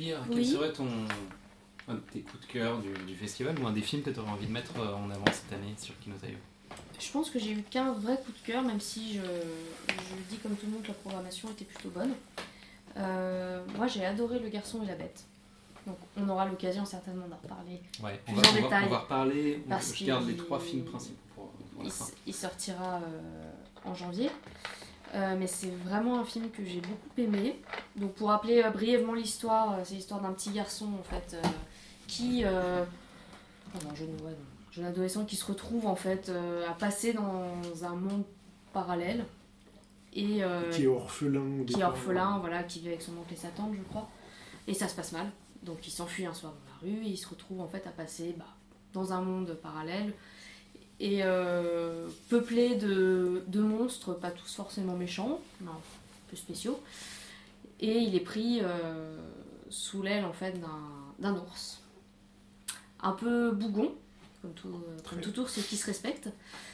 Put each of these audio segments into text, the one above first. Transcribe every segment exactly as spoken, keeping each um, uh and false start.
Julie, oui. quel serait ton, un de tes coups de cœur du, du festival ou un des films que tu aurais envie de mettre en avant cette année sur Kinozayo? Je pense que j'ai eu qu'un vrai coup de cœur, même si je, je dis comme tout le monde que la programmation était plutôt bonne. Euh, moi j'ai adoré Le Garçon et la Bête. Donc on aura l'occasion certainement d'en reparler ouais, plus on va, en on détail. Va, on va reparler, parce je garde les trois films principaux pour, pour il, la fin. Il sortira euh, en janvier. Euh, mais c'est vraiment un film que j'ai beaucoup aimé. Donc pour rappeler euh, brièvement l'histoire, euh, c'est l'histoire d'un petit garçon en fait euh, qui, euh, oh non, jeune, ouais, non, jeune adolescent qui se retrouve en fait euh, à passer dans un monde parallèle et euh, qui est orphelin, qui est orphelin, voilà, qui vit avec son oncle et sa tante, je crois. Et ça se passe mal. Donc il s'enfuit un soir dans la rue et il se retrouve en fait à passer bah, dans un monde parallèle. Et euh, peuplé de, de monstres, pas tous forcément méchants, mais un peu spéciaux. Et il est pris euh, sous l'aile en fait d'un, d'un ours. Un peu bougon, comme tout, comme tout ours qui se respecte.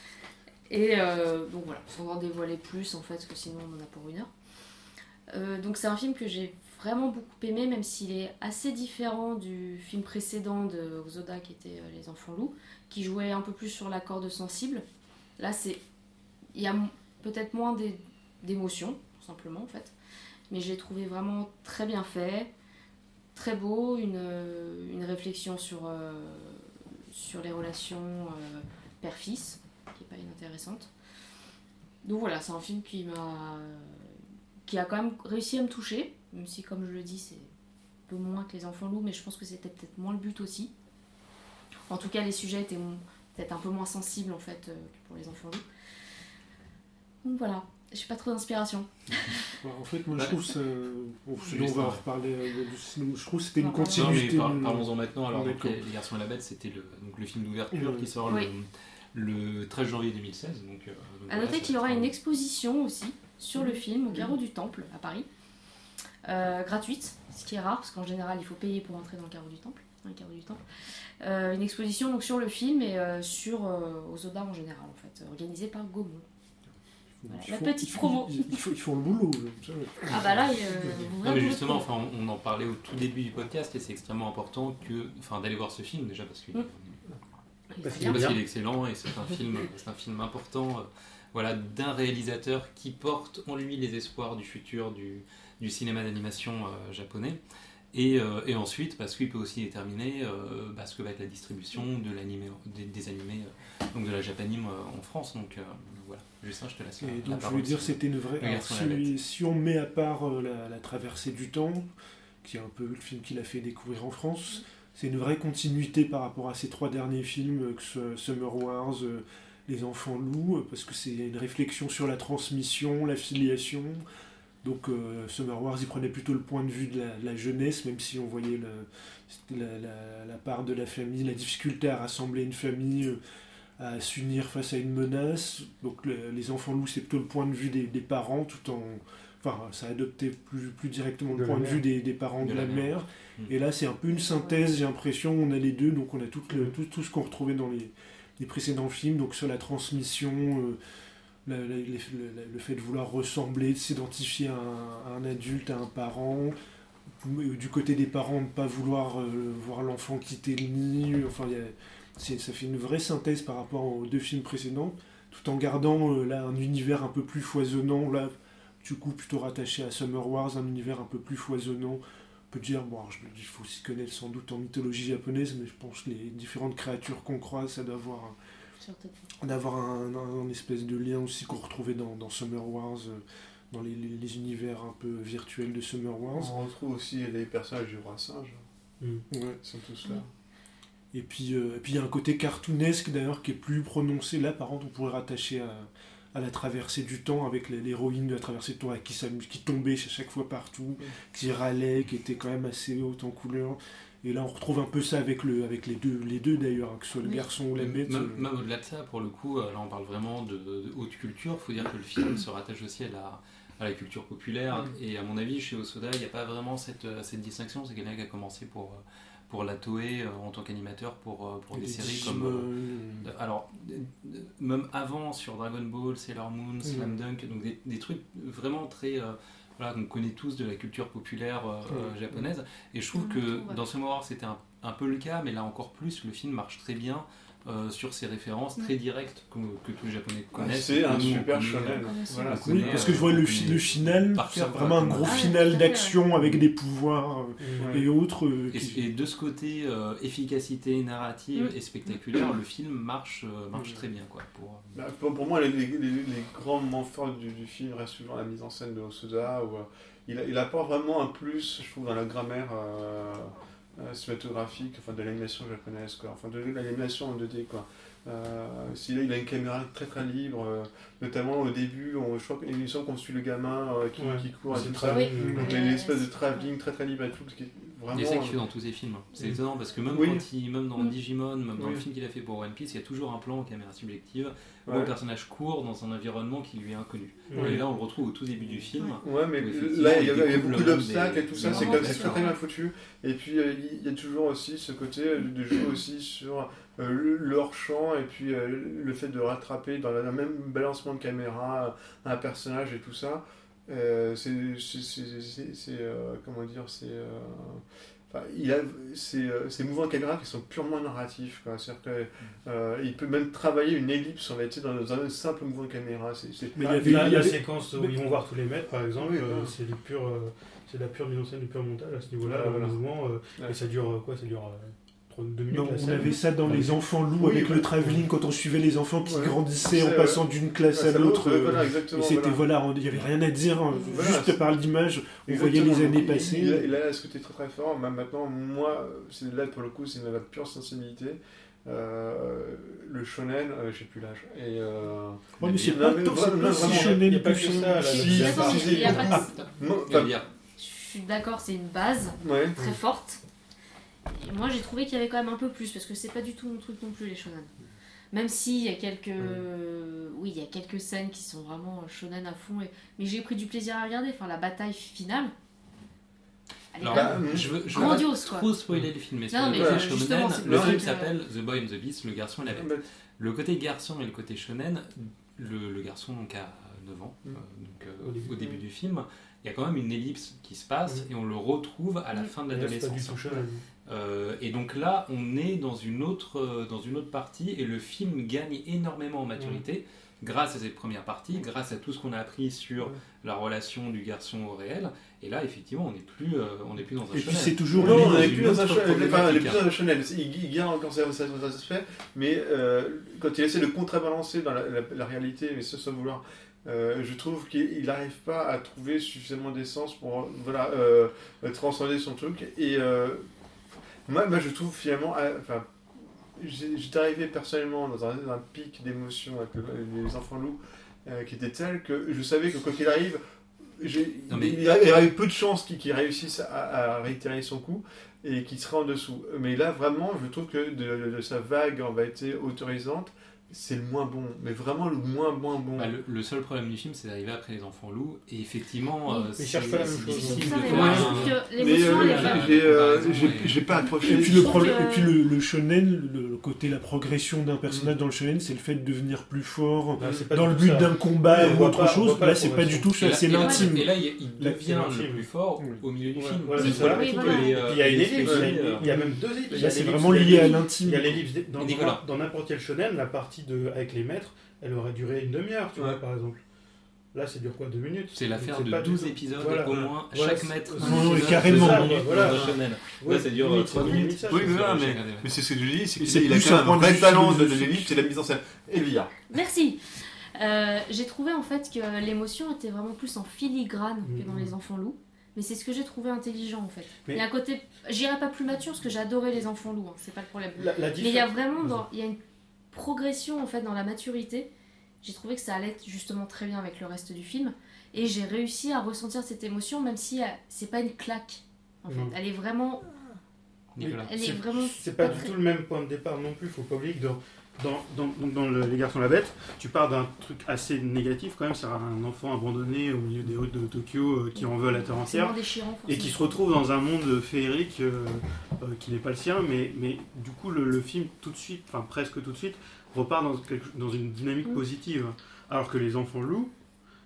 Et euh, donc voilà, sans en dévoiler plus en fait, parce que sinon on en a pour une heure. Euh, donc c'est un film que j'ai vraiment beaucoup aimé, même s'il est assez différent du film précédent de Ozoda qui était euh, Les Enfants Loups, qui jouait un peu plus sur la corde sensible. Là, c'est, il y a m- peut-être moins d'é- d'émotions, tout simplement en fait, mais j'ai trouvé vraiment très bien fait, très beau, une, une réflexion sur, euh, sur les relations euh, père-fils, qui est pas inintéressante. Donc voilà, c'est un film qui m'a, qui a quand même réussi à me toucher, même si comme je le dis, c'est un peu moins que Les Enfants Loups, mais je pense que c'était peut-être moins le but aussi. En tout cas, les sujets étaient peut-être un peu moins sensibles en fait euh, que pour Les Enfants Loups. Donc voilà, j'ai pas trop d'inspiration. En fait, moi je trouve ça. Bon, sinon, on va en reparler. Euh, je trouve que c'était non, une continuité. Non, mais par, parlons-en maintenant. Alors, donc, les, les Garçons et la Bête, c'était le, donc, le film d'ouverture oui. qui sort oui. le, le treize janvier deux mille seize. Donc, euh, donc, à voilà, noter qu'il y aura un... une exposition aussi sur le film au Carreau du Temple à Paris, euh, gratuite, ce qui est rare parce qu'en général il faut payer pour entrer dans le Carreau du Temple. Dans le Carreau du Temple. Euh, une exposition donc, sur le film et euh, sur euh, Ozoda en général, en fait, organisée par Gaumont. Voilà, la font, petite promo. Ils, ils, font, ils font le boulot. Ah bah là, euh, non, mais justement, enfin, on, on en parlait au tout début du podcast et c'est extrêmement important que, enfin, d'aller voir ce film déjà parce qu'il, mmh. parce qu'il, parce qu'il est excellent et c'est un film, c'est un film important, euh, voilà, d'un réalisateur qui porte en lui les espoirs du futur du, du cinéma d'animation euh, japonais. Et, euh, et ensuite, parce qu'il peut aussi déterminer euh, bah, ce que va être la distribution de l'animé, des, des animés, euh, donc de la Japanime euh, en France. Donc euh, voilà, Justin, je te laisse. Et la, donc, la je parole, veux dire, si c'était une vraie. Alors, si, si on met à part euh, la, la traversée du temps, qui est un peu le film qu'il a fait découvrir en France, c'est une vraie continuité par rapport à ces trois derniers films, que ce Summer Wars, euh, Les Enfants Loups, parce que c'est une réflexion sur la transmission, la filiation. Donc euh, Summer Wars, il prenait plutôt le point de vue de la, la jeunesse, même si on voyait le, la, la, la part de la famille, la difficulté à rassembler une famille, euh, à s'unir face à une menace. Donc le, les Enfants Loups, c'est plutôt le point de vue des, des parents, tout en... Enfin, ça adoptait plus, plus directement le de point de mère. vue des, des parents de, de la, la mère. mère. Mmh. Et là, c'est un peu une synthèse, j'ai l'impression, on a les deux, donc on a tout, le, tout, tout ce qu'on retrouvait dans les, les précédents films, donc sur la transmission... Euh, Le, le, le, le fait de vouloir ressembler, de s'identifier à un, à un adulte, à un parent, du côté des parents, de ne pas vouloir euh, voir l'enfant quitter le nid, enfin, y a, c'est, ça fait une vraie synthèse par rapport aux deux films précédents, tout en gardant euh, là, un univers un peu plus foisonnant, là, du coup plutôt rattaché à Summer Wars, un univers un peu plus foisonnant. On peut dire, bon, il faut s'y connaître sans doute en mythologie japonaise, mais je pense que les différentes créatures qu'on croise, ça doit avoir... Un, d'avoir un, un, un espèce de lien aussi qu'on retrouvait dans, dans Summer Wars, euh, dans les, les, les univers un peu virtuels de Summer Wars. On retrouve aussi les personnages du roi singe. Mmh. Ouais. Ils sont tous là. Et puis euh, et puis il y a un côté cartoonesque d'ailleurs qui est plus prononcé. Là, par contre, on pourrait rattacher à, à la traversée du temps avec l'héroïne de la traversée du temps qui, qui tombait à chaque fois partout, mmh. qui râlait, qui était quand même assez haute en couleur. Et là, on retrouve un peu ça avec, le, avec les deux, les deux d'ailleurs, que ce soit le oui. garçon ou la bête. Même, même au-delà de ça, pour le coup, là on parle vraiment de, de haute culture. Il faut dire que le film se rattache aussi à la, à la culture populaire. Mm. Et à mon avis, chez Osoda, il n'y a pas vraiment cette, cette distinction. C'est quelqu'un qui a commencé pour, pour la Toei en tant qu'animateur pour, pour des, des séries comme... Euh, alors, même avant, sur Dragon Ball, Sailor Moon, Slam Dunk, donc des, des trucs vraiment très... Euh, voilà, qu'on connaît tous de la culture populaire euh, Mmh. japonaise. Et je trouve Mmh, que ouais. dans Summer Wars, c'était un, un peu le cas, mais là encore plus, le film marche très bien euh, sur ses références Mmh. très directes que, que tous les Japonais connaissent. c'est et que un nous, on super connaît, shonen. euh, Voilà, on c'est- Oui, connaît, parce que je euh, vois le, on fi- connaît le final, par c'est cœur, vraiment quoi, un comme- gros Ah, final tout à fait, d'action avec des pouvoirs euh, Ouais. et autres. euh, Et, qui- et de ce côté euh, efficacité narrative Mm. et spectaculaire, le film marche, euh, marche Mm. très bien. Quoi, pour... Bah, pour, pour moi, les, les, les, les grands moments forts du, du film restent toujours la mise en scène de Hosoda, où euh, il, il apporte vraiment un plus, je trouve, dans la grammaire euh, euh, cinématographique, enfin de l'animation japonaise, quoi, enfin de l'animation en deux D, quoi. Euh, s'il a, il a une caméra très très libre, euh, notamment au début, on, je crois qu'il me semble qu'on suit le gamin euh, qui, Ouais. qui court et C'est tout très ça. Oui. Donc il y a une espèce de travelling très très libre et tout, ce qui est vraiment... Et c'est ça qu'il fait dans tous ses films. C'est Mm. étonnant parce que même, Oui. quand il, même dans Mm. Digimon, même dans Oui. le film qu'il a fait pour One Piece, il y a toujours un plan en caméra subjective où Ouais. le personnage court dans un environnement qui lui est inconnu. Ouais. Et là, on le retrouve au tout début du film. Ouais, mais où effectivement, là, il y a, il y a découvre beaucoup le monde d'obstacles des- et tout ça, des c'est moments comme c'est très passionnants. très bien foutu. Et puis, euh, il y a toujours aussi ce côté euh, de jouer aussi sur euh, le- leur champ et puis euh, le fait de rattraper dans le même balancement de caméra un personnage et tout ça. Euh, c'est, c'est, c'est, c'est- c'est, euh, comment dire, c'est... euh, Enfin, il a ces, euh, ces mouvements de caméra qui sont purement narratifs. Quoi. C'est-à-dire qu'il euh, peut même travailler une ellipse en été dans un simple mouvement de caméra. C'est, c'est... Mais il y La, avait- la- il y la avait- séquence où ils vont voir tous les maîtres, par exemple, Oui, euh, voilà. c'est du pur, euh, c'est de la pure mise en scène, du pur montage à ce niveau-là, Voilà, le voilà. mouvement, euh, Ouais. et ça dure euh, quoi Ça dure euh, trois- deux minutes. Non, la on scène. avait ça dans Ah, Les oui. Enfants Loups Oui, avec ouais. le travelling quand on suivait les enfants qui Ouais. grandissaient en C'est, passant euh, d'une classe Ouais, à ça l'autre. l'autre, euh, voilà, exactement, Et c'était voilà. voilà, il n'y avait rien à dire, hein, Voilà, juste c'est- par l'image, on voyait Exactement. les années Il- passer. Il, a- il a ce côté très très fort. Même maintenant, moi, c'est là pour le coup, c'est ma pure sensibilité. Euh, le shonen, euh, j'ai plus l'âge. Et euh, Ouais, mais c'est Non, pas, mais tant- c'est vraiment, pas si vraiment, il y shonen a pas que que ça. ça, là, Si, Je suis d'accord, si, si, il y a pas de- moi, Il va enfin, dire, Je suis d'accord, c'est une base ouais. très forte. Et moi, j'ai trouvé qu'il y avait quand même un peu plus, parce que c'est pas du tout mon truc non plus, les shonen. Même s'il y a quelques... Oui, il y a quelques scènes qui sont vraiment shonen à fond, et... mais j'ai pris du plaisir à regarder. Enfin, la bataille finale, elle est Alors, quand Bah, même je veux, je veux grandiose, pas quoi. trop spoiler le film, mais sur Non, le mais côté euh, shonen, justement, c'est le pour ça film que- s'appelle The Boy and the Beast, le garçon et la bête. Mais- Le côté garçon et le côté shonen, le, le garçon donc a neuf ans, Mm. euh, donc, euh, Au début. au début du film, il y a quand même une ellipse qui se passe Mm. et on le retrouve à la Mm. fin de Et là, c'est pas du l'adolescence. tout shonen. Euh, et donc là, on est dans une autre, euh, dans une autre partie et le film gagne énormément en maturité grâce à cette première partie, grâce à tout ce qu'on a appris sur Ouais. la relation du garçon au réel. Et là, effectivement, on n'est plus, euh, on n'est plus dans un Et puis shonen. c'est toujours Non, est on dans n'est une plus dans un autre shonen, enfin, on est problématique, plus dans un shonen. Il, il garde encore certains certains aspects, mais euh, quand il essaie de contrebalancer dans la, la, la réalité, mais sans, sans vouloir, euh, je trouve qu'il n'arrive pas à trouver suffisamment d'essence pour voilà, euh, transcender son truc. Et euh, moi, moi, je trouve finalement, euh, enfin, j'ai- j'étais arrivé personnellement dans un, dans un pic d'émotion avec le- les enfants loups euh, qui était tel que je savais que quoi qu'il arrive, j'ai- Non, mais- il y a- il y avait peu de chances qu'il qu'il réussisse à, à réitérer son coup et qu'il serait en dessous. Mais là, vraiment, je trouve que de, de sa vague en vérité autorisante, c'est le moins bon. Mais vraiment le moins, moins bon. Bah, le, le seul problème du film, c'est d'arriver après les enfants loups. Et effectivement, Oui. euh, Mais ils c'est cherchent pas la même c'est chose. C'est difficile ça, de mais faire moi, un- je trouve que Mais l'émotion, euh, elle est pas- pas... j'ai euh, Par exemple, j'ai- ouais. j'ai pas accroché. Et puis, Je le, trouve problème- que- et puis le, le shonen, le, le côté, la progression d'un personnage dans le shonen, c'est le fait de devenir plus fort Là, c'est pas dans du le tout but ça. d'un combat On ou voit autre pas- on chose. voit pas Là, la c'est pas du tout Et ça, là- c'est et là- l'intime. Et là, il, il Là, devient c'est le l'intime. plus fort Oui. au milieu du Ouais, film. voilà, Oui, c'est ça. oui, Et voilà. puis, il y a une ellipse, euh, il y a- il y a même deux ellipses. Il y a Là, c'est l'ellipse vraiment de- lié à Il l'intime. y a l'ellipse de- dans, Nicolas. dans n'importe quel shonen, la partie de, avec les maîtres, elle aurait duré une demi-heure, tu Ouais. vois, par exemple. Là, ça dure quoi, deux minutes C'est l'affaire Donc, de pas du douze tout- épisodes, Voilà. au moins, Voilà, chaque c'est- maître. c'est- un Non, épisode carrément. de cinq minutes Voilà. dans un shonen. Ouais, Là, ça dure limite, trois c'est minutes. limite ça, Oui, je mais trouve. voilà, J'ai mais, regardé, ouais. mais c'est ce que je dis, c'est Et c'est qu'il a plus quand même un point un de vrai vue talent de, de philosophique. l'ellipse, c'est la mise en scène. Elvira. Merci. Euh, j'ai trouvé en fait que l'émotion était vraiment plus en filigrane que dans Mhm. Les Enfants Loups. Mais c'est ce que j'ai trouvé intelligent en fait. Mais- Il y a un côté, j'irai pas plus mature parce que j'adorais Les Enfants Loups, hein, c'est pas le problème. La, la Mais il y a diffé- vraiment Vas-y. dans, il y a une progression en fait dans la maturité. J'ai trouvé que ça allait justement très bien avec le reste du film et j'ai réussi à ressentir cette émotion même si euh, c'est pas une claque. En fait, Non. elle est vraiment, Nicolas. elle est C'est- vraiment. C'est pas pas du très- tout le même point de départ non plus, faut pas oublier que dans, dans, dans, donc dans le- Les Garçons la Bête, tu pars d'un truc assez négatif quand même, c'est un enfant abandonné au milieu des rues de Tokyo euh, qui en veut la terre C'est entière. vraiment déchirant. Et qui se forcément. retrouve dans un monde féerique euh, euh, qui n'est pas le sien, mais, mais du coup le, le film tout de suite, enfin presque tout de suite, repart dans, quelque- dans une dynamique Mm. positive. Alors que Les Enfants Loups,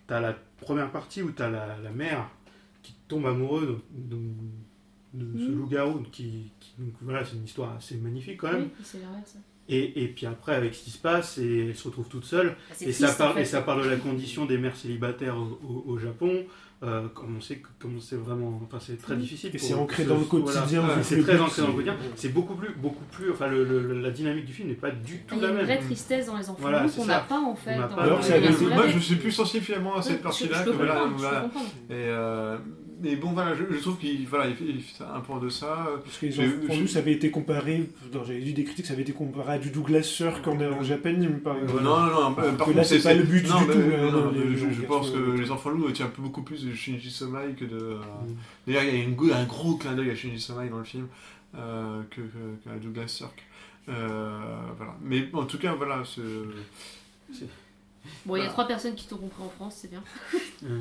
t'as la première partie où t'as la, la mère qui tombe amoureuse de, de, de ce Mmh. loup-garou, qui, qui donc voilà, c'est une histoire assez magnifique quand même. Oui, c'est l'inverse. Et, et puis après, avec ce qui se passe, et elle se retrouve toute seule. Bah, c'est Et triste, ça, parle, en fait. et ça parle de la condition des mères célibataires au, au, au Japon. Euh, comme on sait que comme c'est vraiment, enfin c'est très Oui. difficile. Et pour- c'est ancré pour dans ce- le quotidien. voilà. vu C'est que très le but, ancré dans le c'est- quotidien. C'est beaucoup plus, beaucoup plus. Enfin, le, le- la dynamique du film n'est pas du tout Il y a la une même. vraie tristesse dans les enfants Voilà, loups c'est qu'on ça. n'a pas en fait. On n'a dans pas. Alors, le c'est Garçon avec- de la moi, Bête. je suis plus sensible finalement à cette Oui, partie-là je, je que peux voilà. comprendre, voilà. je peux comprendre. Et euh, mais bon, voilà, je, je trouve qu'il voilà, il fait, il fait un peu en deçà. Parce que les J'ai- enfants j'ai- loups, ça avait été comparé, non, j'avais lu des critiques, ça avait été comparé à du Douglas Sirk en, en Japan, il me paraît. Non, non, non, par que contre, là, c'est pas le but non, du mais- tout, non, là, non, les- je, les je garçons, pense que euh, les enfants loups tiennent beaucoup plus de Shinji Somai que de. euh, Mm. D'ailleurs, il y a une go- un gros clin d'œil à Shinji Somai dans le film euh, que, que, qu'à Douglas Sirk. Euh, voilà. Mais en tout cas, voilà. C'est... Bon, il y a Voilà. trois personnes qui t'ont compris en France, c'est bien. Euh.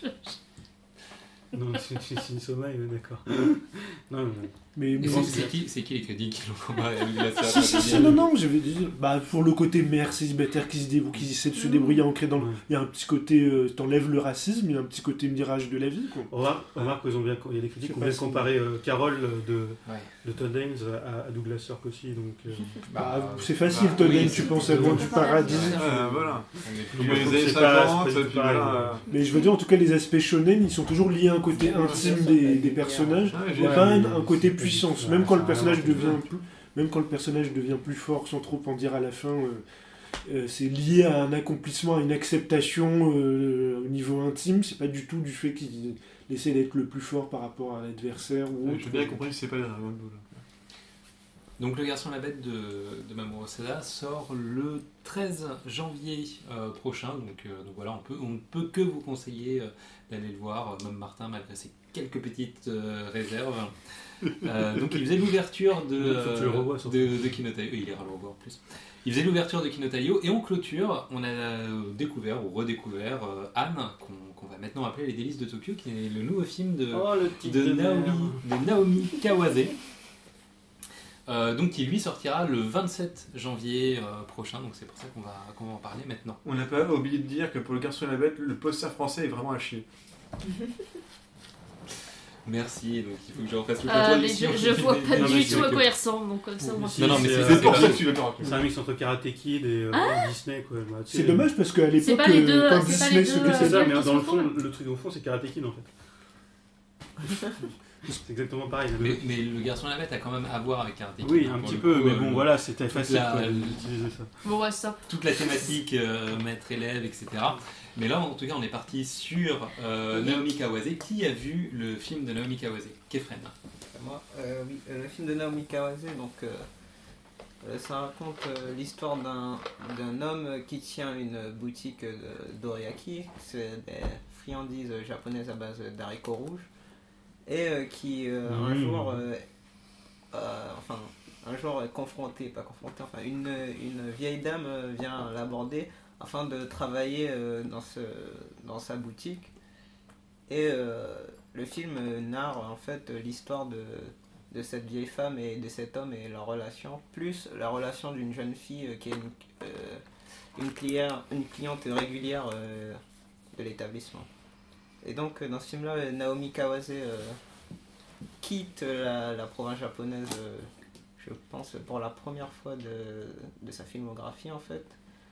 Non, c'est c'est- c'est une sommeil, ouais, d'accord. Non, non. Mais, mais Et c'est- c'est c'est qui, c'est qui les critiques qui l'ont comparé à Douglas Si, si, Sirk? si, non, non, j'avais dit, bah, pour le côté mère célibataire qui se débrouille, qui essaie de se débrouiller, ancré dans le. Ouais. Il y a un petit côté, euh, t'enlèves le racisme, il y a un petit côté mirage de la vie, quoi. On remarque, on remarque qu'ils ont bien, il y a des critiques Je sais qui ont pas bien si- comparé euh, Carole de, Ouais. de Todd Haynes à, à Douglas Sirk aussi. Donc, euh, Bah, c'est facile, bah, Todd oui, Haynes, c'est tu penses plutôt- à loin du paradis. Euh, voilà. On est plus Puis moi, je les trouve que années c'est pas- cinquante, c'est pas du puis tout pareil. voilà. euh, Mais je veux dire, en tout cas, les aspects shonen, ils sont toujours liés à un côté intime des, des personnages. Ouais, Il n'y a Ouais, pas un, mais un côté c'est pas puissance. du tout- Même ouais, quand le ça a personnage rien à voir. devient plus, même quand le personnage devient plus fort, sans trop en dire à la fin, euh, euh, c'est lié à un accomplissement, à une acceptation euh, au niveau intime. C'est pas du tout du fait qu'il essaie d'être le plus fort par rapport à l'adversaire ou autre. J'ai bien compris que c'est pas les Dragon Ball. Donc Le Garçon et la Bête de, de Mamoru Osada sort le treize janvier euh, prochain, donc, euh, donc voilà, on, peut, on ne peut que vous conseiller euh, d'aller le voir, euh, même Martin malgré ses quelques petites euh, réserves. Euh, donc il faisait l'ouverture de, Faut que tu le revoies, surtout. de, de Kinotaio, il ira le revoir en plus. Il faisait l'ouverture de Kinotaio et en clôture, on a euh, découvert ou redécouvert euh, Anne, qu'on qu'on va maintenant appeler Les Délices de Tokyo, qui est le nouveau film de, Oh, le titre de, de Naomi, merde. de Naomi Kawase. Euh, donc qui lui sortira le vingt-sept janvier euh, prochain, donc c'est pour ça qu'on va, qu'on va en parler maintenant. On n'a pas oublié de dire que pour Le Garçon et la Bête, le poster français est vraiment à chier. Merci, donc il faut que je refasse le Euh, contrôle mais ici. je, je vois pas Non, mais du c'est tout à que- quoi il ressemble, donc comme ça au moins. Si, Non, non, mais c'est, c'est- euh, C'est pour pas- ça que tu suis d'accord avec C'est moi. un mix entre Karate Kid et euh, Ah Disney, quoi. Bah, tu sais, C'est dommage parce qu'à l'époque, pas les euh, deux- quand c'est pas Disney les se deux, C'est cassait ça, euh, mais qui dans se le fond, ressemblent. le truc au fond, c'est Karate Kid en fait. C'est exactement pareil. Mais, mais le garçon et la bête a quand même à voir avec Karate Kid. Oui, hein, un pour petit le peu, coup, mais euh, bon, le- voilà, c'était facile la- quoi, le- d'utiliser ça. Bon, ouais, stop. toute la thématique euh, maître-élève, et cetera. Mais là, en tout cas, on est parti sur euh, Naomi Kawase. Qui a vu le film de Naomi Kawase? Kefren. Moi, euh, oui, euh, le film de Naomi Kawase, donc euh, euh, ça raconte euh, l'histoire d'un d'un homme qui tient une boutique de dorayaki, c'est des friandises japonaises à base d'haricots rouges, et euh, qui euh, un Mmh. jour, euh, euh, enfin un jour est confronté, pas confronté, enfin une, une vieille dame euh, vient l'aborder afin de travailler euh, dans ce dans sa boutique. Et euh, le film narre en fait l'histoire de, de cette vieille femme et de cet homme et leur relation, plus la relation d'une jeune fille euh, qui est une, euh, une, cliente, une cliente régulière euh, de l'établissement. Et donc euh, dans ce film-là, Naomi Kawase euh, quitte la, la province japonaise, euh, je pense, pour la première fois de, de sa filmographie en fait.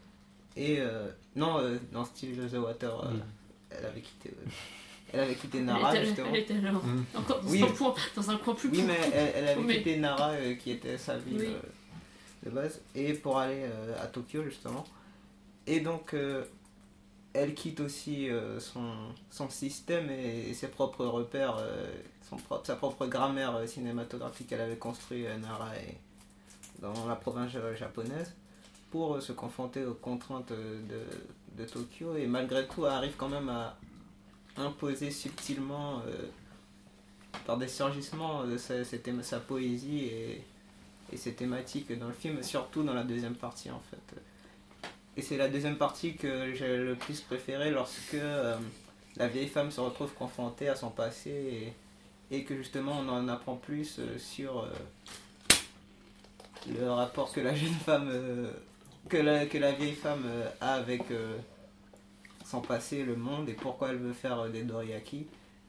Et euh, non, euh, dans Still the Water, euh, Mm. elle avait quitté... euh, Elle avait quitté Elle Nara était, justement. elle était là, Mm. encore dans, Oui. un point, dans un coin plus Oui, petit. mais elle, elle avait Mais- quitté Nara euh, qui était sa ville Oui. euh, de base, et pour aller euh, à Tokyo justement. Et donc euh, elle quitte aussi euh, son, son système et, et ses propres repères, euh, son propre, sa propre grammaire euh, cinématographique qu'elle avait construit à Nara et dans la province euh, japonaise pour euh, se confronter aux contraintes euh, de, de Tokyo, et malgré tout elle arrive quand même à imposer subtilement euh, par des surgissements de sa, sa, thém- sa poésie et, et ses thématiques dans le film, surtout dans la deuxième partie en fait. Et c'est la deuxième partie que j'ai le plus préférée, lorsque euh, la vieille femme se retrouve confrontée à son passé et, et que justement on en apprend plus euh, sur euh, le rapport que la jeune femme, euh, que, la, que la vieille femme euh, a avec euh, son passé, le monde et pourquoi elle veut faire des dorayaki.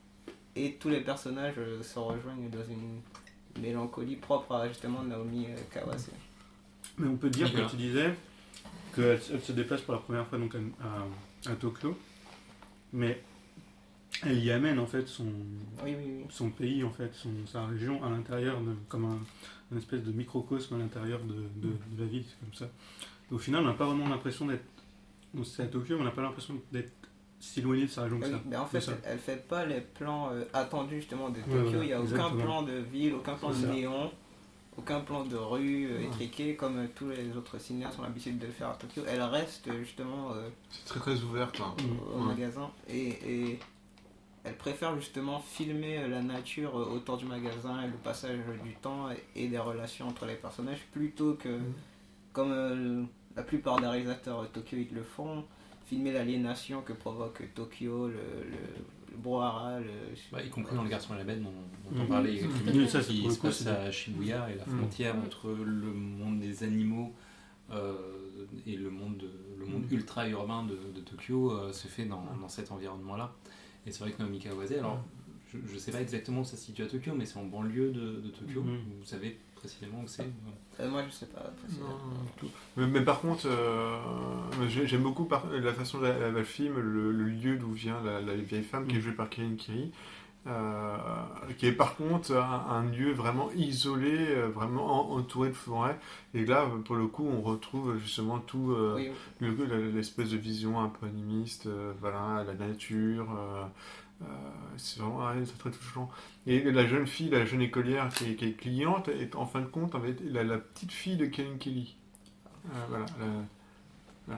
Et tous les personnages se rejoignent dans une mélancolie propre à justement Naomi Kawase. Mais on peut dire, comme tu disais, qu'elle elle se déplace pour la première fois donc à, à, à Tokyo, mais elle y amène en fait son, oui, oui, oui. son pays, en fait, son, sa région à l'intérieur, de, comme un, une espèce de microcosme à l'intérieur de, de, de la ville, c'est comme ça. Et au final, on n'a pas vraiment l'impression d'être... Donc c'est à Tokyo, mais on n'a pas l'impression d'être si éloigné de sa région que oui, ça. Mais en fait, elle ne fait pas les plans euh, attendus justement de Tokyo. Ouais, voilà, il n'y a exactement. aucun plan de ville, aucun plan C'est de ça. néon, aucun plan de rue euh, étriqué comme euh, tous les autres cinéastes ont l'habitude de le faire à Tokyo. Elle reste justement euh, C'est très très ouvert, quoi. au, au Ouais. magasin et, et elle préfère justement filmer la nature euh, autour du magasin et le passage du temps et, et les relations entre les personnages plutôt que Mhm. comme euh, la plupart des réalisateurs euh, tokyoïdes le font, filmer l'aliénation que provoque Tokyo, le, le, le brouhaha, le... Bah, y compris dans Le Garçon à la bête dont, dont on Mhm. parlait, Oui, ça, c'est qui pour le se coup, passe c'est à Shibuya et la Mhm. frontière Mhm. entre le monde des animaux euh, et le monde, de- le monde Mhm. ultra urbain de, de Tokyo euh, se fait dans, dans cet environnement-là. Et c'est vrai que Naomi Kawase, alors je ne sais pas exactement où ça se situe à Tokyo, mais c'est en banlieue de, de Tokyo. Mhm. Vous savez précisément où c'est? Euh, moi je sais pas précisément. Non, du tout. Mais, mais par contre, euh, j'ai- j'aime beaucoup par- la façon dont elle, elle filme le, le lieu d'où vient la, la vieille femme qui est jouée par Kirin Kiri, euh, qui est par contre un, un lieu vraiment isolé, euh, vraiment en- entouré de forêt. Et là, pour le coup, on retrouve justement tout euh, Oui, le- le- l'espèce de vision un peu animiste, euh, voilà, la nature. euh, euh, c'est vraiment ouais, c'est très touchant. Et la jeune fille, la jeune écolière qui est, qui est cliente, est en fin de compte en fait, la, la petite fille de Kevin Kelly. Euh, voilà, la- voilà.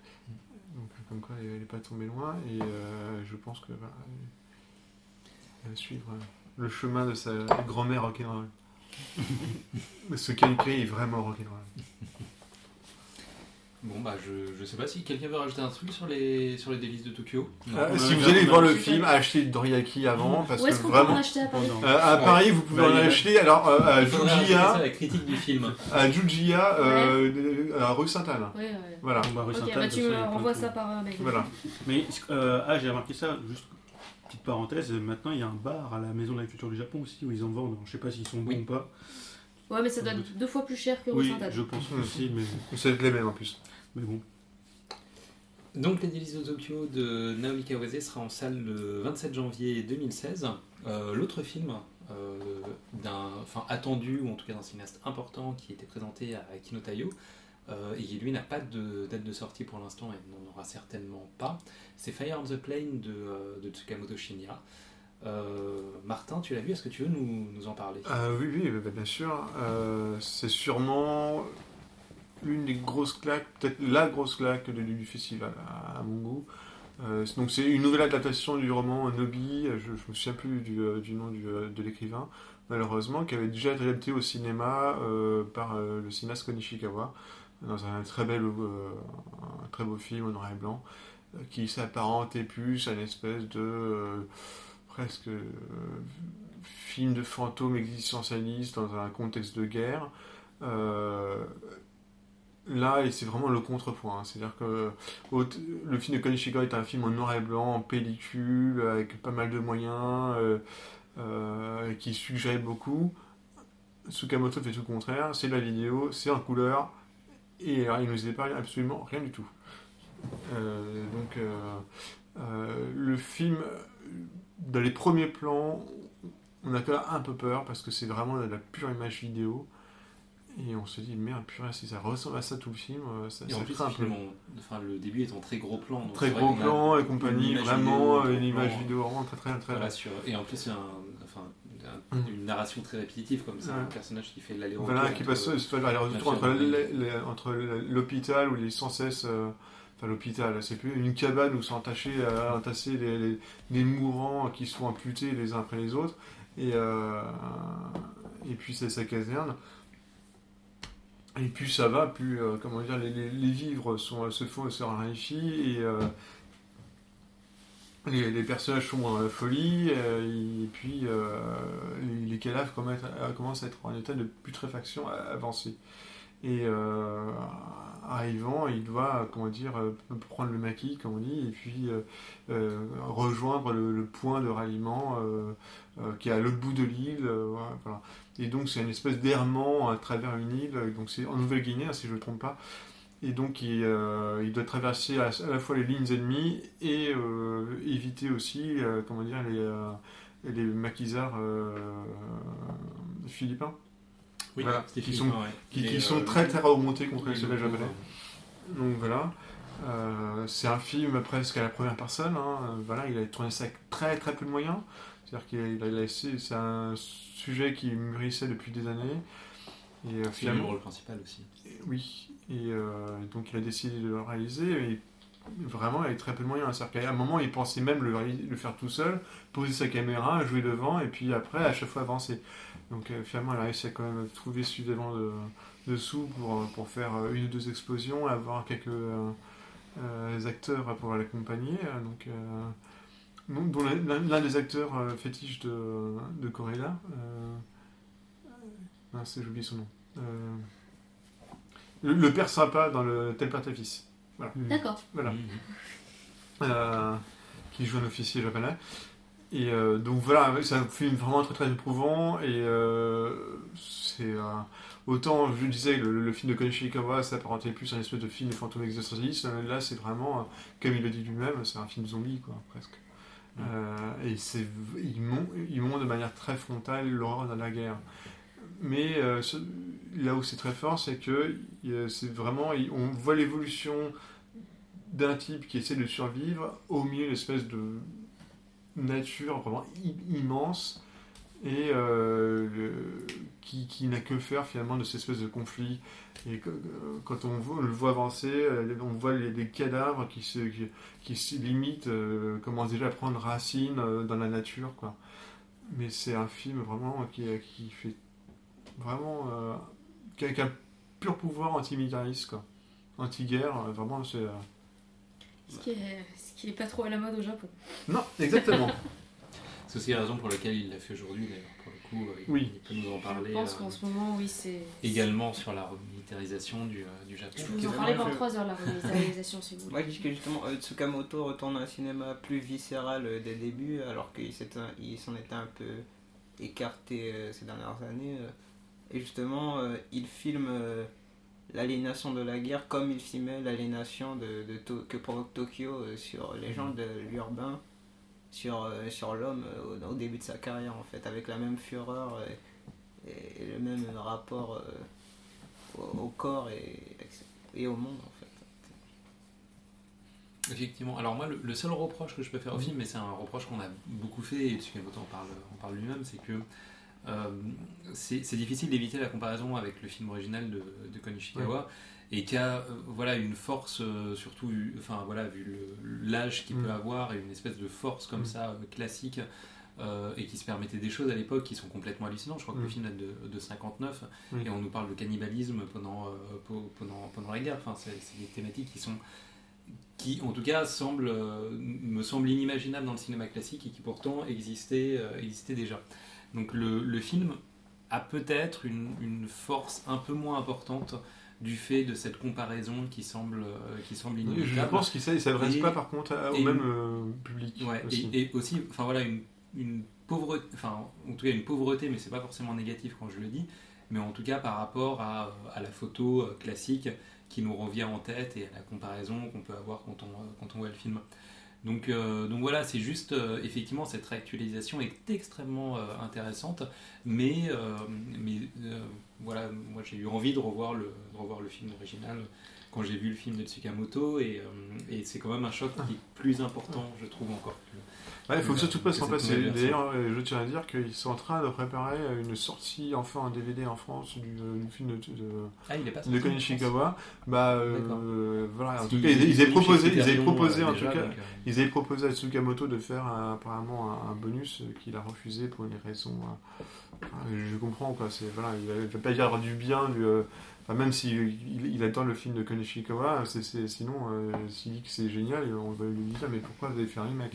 Donc, comme quoi, elle n'est pas tombée loin, et euh, je pense que voilà, elle va suivre euh, le chemin de sa grand-mère rock'n'roll. Ce Kevin Kelly est vraiment rock'n'roll. Bon, bah, je, je sais pas si quelqu'un veut rajouter un truc sur les, sur les délices de Tokyo. Non. Euh, on si a- vous on a- allez on a voir le acheté film, achetez le dorayaki avant, parce Où que est-ce qu'on peut en vraiment. acheter à Paris? Non. Euh, à Paris, vous pouvez Bah, en il y a- acheter alors euh, à Il faudrait rajouter ça à Jugia, la critique du film. à Jugia, euh, à rue Sainte-Anne. Oui, ouais. Voilà. On va rue Ok, Sainte-Anne, bah de tu toute me façon, il y a plein renvoies de ça trucs. par mail. Voilà. Mais euh, ah, j'ai remarqué ça, juste petite parenthèse, maintenant il y a un bar à la Maison de la Culture du Japon aussi où ils en vendent. Je sais pas s'ils sont bons Oui. ou pas. Ouais, mais ça doit être deux fois plus cher que Rue Oui, Sainte-Anne. je pense Mhm. aussi, mais, C'est les mêmes en plus. mais bon. Donc, Les délices de Tokyo de Naomi Kawase sera en salle le vingt-sept janvier deux mille seize. Euh, L'autre film, euh, d'un, enfin attendu, ou en tout cas d'un cinéaste important, qui était présenté à Kinotayo, euh, et qui lui n'a pas de date de sortie pour l'instant et n'en aura certainement pas, c'est Fire on the Plain de, euh, de Tsukamoto Shinya. Euh, Martin, tu l'as vu, est-ce que tu veux nous, nous en parler? Euh, oui, oui, bah, bien sûr. Euh, c'est sûrement l'une des grosses claques, peut-être la grosse claque du, du festival, à, à mon goût. Euh, c'est- donc c'est une nouvelle adaptation du roman Nobi, je ne me souviens plus du, euh, du nom du, euh, de l'écrivain, malheureusement, qui avait déjà été adapté au cinéma euh, par euh, le cinéaste Kon Ishikawa, dans un très, bel, euh, un très beau film en noir et blanc, euh, qui s'apparentait plus à une espèce de... euh, presque euh, film de fantôme existentialiste dans un contexte de guerre. Euh, là, et c'est vraiment le contrepoint. Hein. C'est-à-dire que le film de Kon Ishikawa est un film en noir et blanc, en pellicule, avec pas mal de moyens, euh, euh, qui suggérait beaucoup. Tsukamoto fait tout le contraire. C'est de la vidéo, c'est en couleur, et alors, il ne nous épargne absolument rien du tout. Euh, donc, euh, euh, le film, dans les premiers plans, on a quand même un peu peur parce que c'est vraiment de la pure image vidéo. Et on se dit, merde, purée, si ça ressemble à ça tout le film, ça, Et ça en plus, craint un le, peu. film, on- enfin, le début est en très gros plan. donc Très c'est vrai gros qu'on a plan et une compagnie, image vraiment vidéo, une image plan, vidéo vraiment très très très. Voilà, sur... Et en plus, il y a un, enfin, un- Mm. une narration très répétitive, comme ça, Ouais. un personnage qui fait l'aller-retour. Voilà, qui entre- passe soit l'aller-retour la entre, famille. les- les- entre l'hôpital où il est sans cesse. euh, Enfin, l'hôpital, c'est plus une cabane où sont entachés, euh, entassés les, les, les mourants qui sont amputés les uns après les autres. Et, euh, et puis c'est sa caserne. Et plus ça va, plus euh, comment dire, les, les, les vivres sont, se font se raréfient et euh, les, les personnages sont dans la folie. euh, et puis euh, les, les cadavres commencent à, commencent à être en état de putréfaction avancée. Et euh, arrivant, il doit, comment dire, euh, prendre le maquis, comme on dit, et puis euh, euh, rejoindre le, le point de ralliement euh, euh, qui est à l'autre bout de l'île. Euh, voilà. Et donc c'est une espèce d'errement à travers une île, donc c'est en Nouvelle-Guinée, hein, si je ne me trompe pas. Et donc il, euh, il doit traverser à, à la fois les lignes ennemies et euh, éviter aussi, euh, comment dire, les, euh, les maquisards euh, philippins. Oui, voilà, qui sont, ouais. qui, Et, qui euh, sont très très remontés contre les oui, soldats le- japonais. Donc voilà. Euh, c'est un film presque à la première personne. Hein. Voilà, il a tourné ça avec très très peu de moyens. C'est-à-dire qu'il a, il a laissé. C'est un sujet qui mûrissait depuis des années. Et euh, C'est le finalement, rôle principal aussi. oui. Et euh, donc il a décidé de le réaliser. Et vraiment, il avait très peu de moyens. C'est-à-dire qu'à un moment, il pensait même le, le faire tout seul, poser sa caméra, jouer devant, et puis après, à chaque fois avancer. Donc euh, finalement, il a réussi à quand même trouver suffisamment de, de sous pour, pour faire une ou deux explosions, avoir quelques euh, euh, acteurs pour l'accompagner. Donc, euh, donc, dont l'un, l'un des acteurs euh, fétiches de, de Corella, euh, non, c'est, j'oublie son nom. Euh, le, le père sympa dans le Tel Père Tel Fils. Voilà. D'accord. Voilà. Mhm. Euh, qui joue un officier japonais. Et euh, donc voilà, c'est un film vraiment très très éprouvant. Et euh, c'est euh, autant je disais que le, le film de Konishi Ishikawa s'apparentait plus à une espèce de film de fantôme exorciste. Là, c'est vraiment, comme il le dit lui-même, c'est un film zombie quoi, presque. Mm. Euh, et c'est, il montre, il montre de manière très frontale l'horreur de la guerre. Mais euh, ce, là où c'est très fort, c'est que euh, c'est vraiment, on voit l'évolution d'un type qui essaie de survivre au milieu d'une espèce de nature vraiment immense et euh, le, qui, qui n'a que faire finalement de cette espèce de conflit. Et que, quand on, voit, on le voit avancer, on voit les, les cadavres qui se, qui, qui se limitent, euh, commencent déjà à prendre racine euh, dans la nature, quoi. Mais c'est un film vraiment qui, qui fait vraiment euh, qui a, qui a un pur pouvoir antimilitariste, quoi. Anti-guerre, vraiment c'est. Euh... Ce qui est, ce qui est pas trop à la mode au Japon. Non, exactement. C'est aussi la raison pour laquelle il l'a fait aujourd'hui, d'ailleurs. Pour le coup, il, oui. il peut nous en parler. Je pense euh, qu'en ce moment, oui, c'est... Également sur la remilitarisation du, euh, du Japon. Je peux vous en parler pendant trois heures, la remilitarisation, si vous voulez. Moi, je dis que justement, euh, Tsukamoto retourne à un cinéma plus viscéral euh, dès le début, alors qu'il s'était, il s'en était un peu écarté euh, ces dernières années. Euh, et justement, euh, il filme euh, l'aliénation de la guerre comme il filmait l'aliénation de, de to- que provoque Tokyo euh, sur les gens de l'urbain, sur, euh, sur l'homme euh, au, au début de sa carrière, en fait, avec la même fureur et, et le même rapport euh, au, au corps et, et au monde, en fait. Effectivement. Alors moi, le, le seul reproche que je peux faire au film, mais c'est un reproche qu'on a beaucoup fait, et Tsukamoto en parle, en parle lui-même, c'est que euh, c'est, c'est difficile d'éviter la comparaison avec le film original de, de Konishi Ishikawa, ouais. Et qui a euh, voilà, une force, euh, surtout enfin, voilà, vu le, l'âge qu'il mmh. peut avoir, et une espèce de force comme mmh. ça, euh, classique, euh, et qui se permettait des choses à l'époque qui sont complètement hallucinantes. Je crois que mmh. le film date de, de cinquante-neuf, mmh. et on nous parle de cannibalisme pendant, euh, pendant, pendant la guerre. Enfin, c'est, c'est des thématiques qui sont... qui en tout cas semble, euh, me semble inimaginable dans le cinéma classique et qui pourtant existait, euh, existait déjà. Donc le, le film a peut-être une, une force un peu moins importante du fait de cette comparaison qui semble, euh, qui semble inévitable. Je pense qu'il ne s'adresse et, pas par contre à, au et, même euh, public. Ouais, aussi. Et, et aussi, enfin voilà, une, une pauvreté, enfin en tout cas une pauvreté, mais c'est pas forcément négatif quand je le dis, mais en tout cas par rapport à, à la photo classique qui nous revient en tête et à la comparaison qu'on peut avoir quand on, quand on voit le film. Donc, euh, donc voilà, c'est juste, euh, effectivement, cette réactualisation est extrêmement euh, intéressante, mais, euh, mais euh, voilà, moi j'ai eu envie de revoir le, de revoir le film original quand j'ai vu le film de Tsukamoto, et, euh, et c'est quand même un choc qui est plus important, je trouve, encore. Il ouais, faut que surtout pas se remplacer. D'ailleurs, je tiens à dire qu'ils sont en train de préparer une sortie, enfin un D V D en France du, du film de, de, ah, il est pas de Konishi Ishikawa. Bah, euh, voilà. En tout cas, ils, ils avaient proposé, ils avaient proposé, en tout cas, donc, euh... ils avaient proposé à Tsukamoto de faire un, apparemment un, un bonus qu'il a refusé pour une raison. Euh, je comprends quoi. C'est voilà, il ne veut pas dire du bien du. Euh, Enfin, même s'il il, il attend le film de Konishi Ishikawa, c'est, c'est, sinon, euh, s'il dit que c'est génial, on va lui dire mais pourquoi vous avez fait un remake ?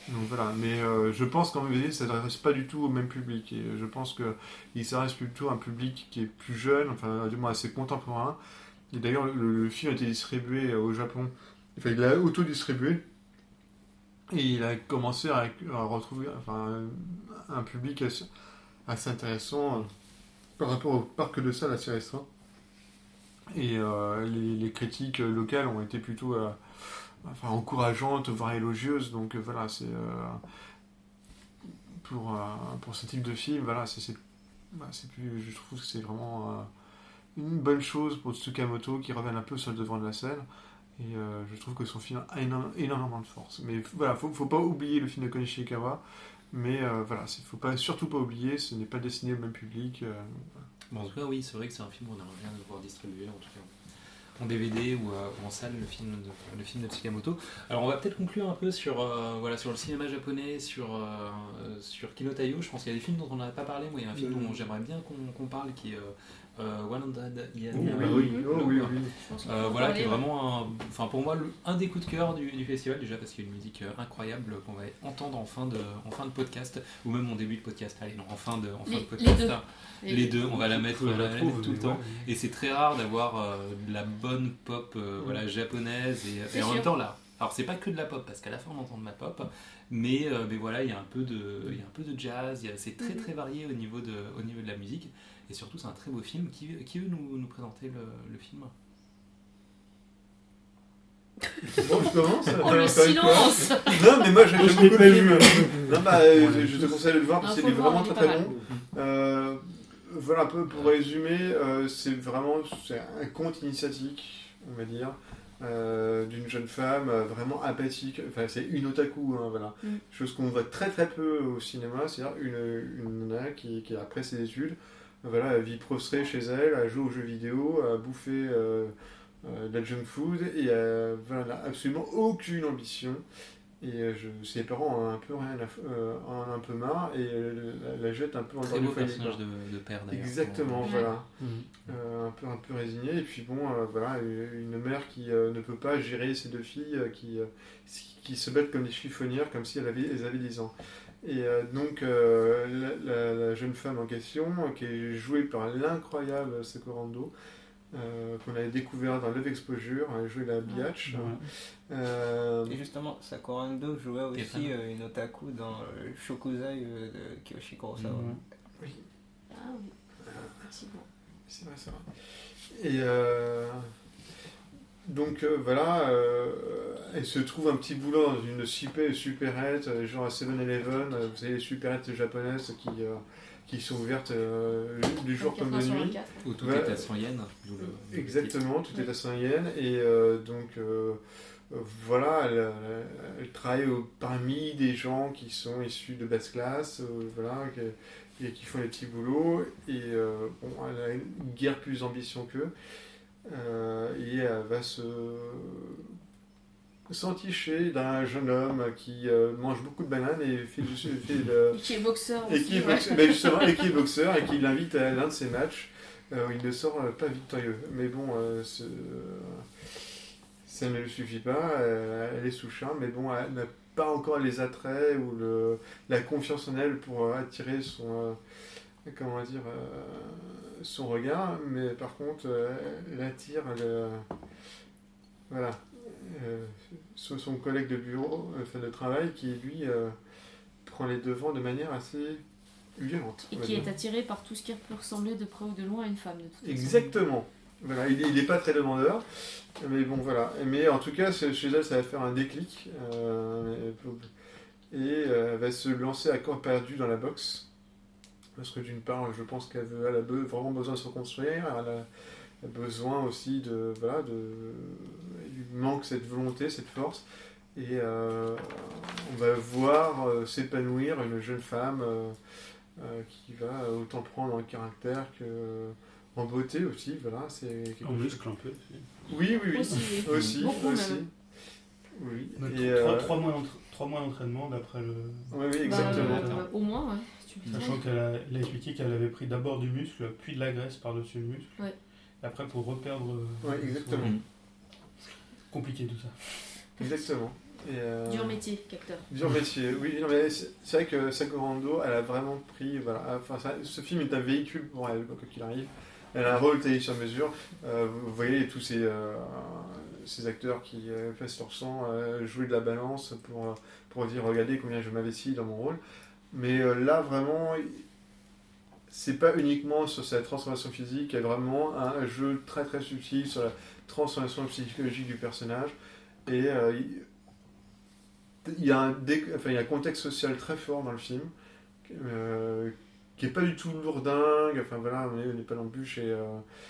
Donc voilà, mais euh, je pense qu'en vérité, ça ne s'adresse pas du tout au même public. Et je pense qu'il s'adresse plutôt à un public qui est plus jeune, enfin du moins assez contemporain. Et d'ailleurs, le, le film a été distribué au Japon. Enfin, il l'a auto-distribué. Et il a commencé à, à retrouver enfin, un, un public assez, assez intéressant euh, par rapport au parc de salles assez restreint. Et euh, les, les critiques locales ont été plutôt euh, enfin, encourageantes, voire élogieuses. Donc euh, voilà, c'est euh, pour, euh, pour ce type de film, voilà, c'est, c'est, bah, c'est plus, je trouve que c'est vraiment euh, une bonne chose pour Tsukamoto qui revient un peu sur le devant de la scène. Et euh, je trouve que son film a énorme, énormément de force. Mais voilà, faut, faut pas oublier le film de Kon Ishikawa. Mais euh, voilà, il faut pas, surtout pas oublier, ce n'est pas destiné au même public. Euh, voilà. Bon, en tout cas, oui, c'est vrai que c'est un film qu'on aimerait bien voir distribuer, en tout cas en D V D ou, euh, ou en salle, le film de, le film de Tsukamoto. Alors, on va peut-être conclure un peu sur, euh, voilà, sur le cinéma japonais, sur, euh, sur Kino Taiyo. Je pense qu'il y a des films dont on n'a pas parlé. Moi, il y a un film dont j'aimerais bien qu'on, qu'on parle qui est euh, euh, cent Years. Oh, bah oui, oh, oui, oui. Euh, voilà, qui est vraiment, un, enfin pour moi, le, un des coups de cœur du, du festival, déjà parce qu'il y a une musique euh, incroyable qu'on va entendre en fin, de, en fin de podcast, ou même en début de podcast, allez non, en fin de, en fin les, de podcast. Les deux, les les deux on va la mettre, on va la trouve, mettre tout le temps. Ouais. Et c'est très rare d'avoir euh, de la bonne pop euh, ouais. voilà, japonaise, et, et en même temps là, alors c'est pas que de la pop, parce qu'à la fin on entend de la pop, mais, euh, mais voilà, il y a un peu de, il y a un peu de jazz, il y a, c'est très très varié au niveau de, au niveau de la musique. Et surtout, c'est un très beau film. Qui, qui veut nous, nous présenter le, le film ? Bon, je commence. Oh, le silence. Non, mais moi, j'aime beaucoup le film. Non, bah, euh, je te conseille de le voir parce qu'il est vraiment très très bon. Euh, voilà, un peu pour résumer, euh, c'est vraiment c'est un conte initiatique, on va dire, euh, d'une jeune femme euh, vraiment apathique. Enfin, c'est une otaku, hein, voilà. Mm. Chose qu'on voit très très peu au cinéma, c'est-à-dire une, une nana qui, qui, après ses études, voilà, elle vit prostrée chez elle, elle joue aux jeux vidéo, elle bouffe euh, euh, de la junk food et elle voilà, n'a absolument aucune ambition. Et euh, je, ses parents ont un peu, rien à, euh, en un peu marre et euh, la, la jettent un peu en dehors du foyer. Personnage de, de père d'ailleurs. Exactement, ouais. voilà. Mmh. Euh, un, peu, un peu résigné. Et puis bon, euh, voilà, une mère qui euh, ne peut pas gérer ses deux filles euh, qui, euh, qui se battent comme des chiffonnières, comme si elles avaient, elles avaient dix ans. Et euh, donc, euh, la, la, la jeune femme en question, qui est jouée par l'incroyable Seko Ando, euh, qu'on avait découvert dans Love Exposure, elle jouait la biatch. Ouais. Euh... Et justement, Seko Ando jouait aussi euh, une otaku dans euh, Shokuzai euh, de Kiyoshi Kurosawa. Mmh. Oui. Ah oui, effectivement. C'est vrai, c'est vrai. Et euh... donc euh, voilà, euh, elle se trouve un petit boulot dans une super, supérette, genre à seven eleven, vous savez, les supérettes japonaises qui, euh, qui sont ouvertes euh, du jour comme de nuit. Où tout ouais. est à cent yens. Le, Exactement, tout ouais. est à cent yens. Et euh, donc euh, voilà, elle, elle travaille au, parmi des gens qui sont issus de basse classe, euh, voilà, qui, et qui font des petits boulots. Et euh, bon, elle a une guère plus d'ambition qu'eux. Euh, et elle va se s'enticher d'un jeune homme qui euh, mange beaucoup de bananes et fait, fait de, et qui est boxeur et aussi, qui est ouais. boxeur, ben justement, et qui est boxeur et qui l'invite à l'un de ses matchs euh, où il ne sort euh, pas victorieux. Mais bon, euh, ce, ça ne lui suffit pas, euh, elle est sous charme, mais bon, elle n'a pas encore les attraits ou le, la confiance en elle pour euh, attirer son euh, comment dire euh, son regard, mais par contre, euh, elle attire le, voilà, euh, son, son collègue de bureau, enfin de travail, qui lui euh, prend les devants de manière assez violente. Et qui dire. est attiré par tout ce qui peut ressembler de près ou de loin à une femme. De toute Exactement. Voilà, il n'est pas très demandeur, mais bon voilà. Mais en tout cas, chez elle, ça va faire un déclic, euh, et euh, elle va se lancer à corps perdu dans la boxe. Parce que d'une part, je pense qu'elle veut, elle a vraiment besoin de se reconstruire, elle a, elle a besoin aussi de, voilà, de, il lui manque cette volonté, cette force, et euh, on va voir euh, s'épanouir une jeune femme euh, euh, qui va autant prendre en caractère que en beauté aussi, voilà, c'est en muscle un peu. Aussi. Oui, oui, oui, aussi, aussi, beaucoup aussi. Même. Oui. Donc, et trois, euh... trois, mois trois mois d'entraînement d'après le. Oui, oui, exactement. Bah, euh, au moins, ouais. Sachant qu'elle a, a expliqué qu'elle avait pris d'abord du muscle, puis de la graisse par-dessus le muscle. Ouais. Et après, pour reperdre. Oui, exactement. Son... Compliqué tout ça. Exactement. Et, euh, Dur métier, qu'acteur. Dur métier, oui. Non, mais c'est, c'est vrai que Sako Ando, elle a vraiment pris. Voilà, enfin, ça, ce film est un véhicule pour elle, quoi qu'il arrive. Elle a un rôle taillé sur mesure. Euh, vous voyez tous ces, euh, ces acteurs qui euh, passent leur sang, euh, jouer de la balance pour, pour dire regardez combien je m'investis dans mon rôle. Mais euh, là, vraiment, c'est pas uniquement sur sa transformation physique, il y a vraiment un, un jeu très très subtil sur la transformation psychologique du personnage. Et euh, il, il, y a un dé, enfin, il y a un contexte social très fort dans le film. Euh, qui est pas du tout lourdingue, enfin voilà, on n'est pas non plus chez... Euh,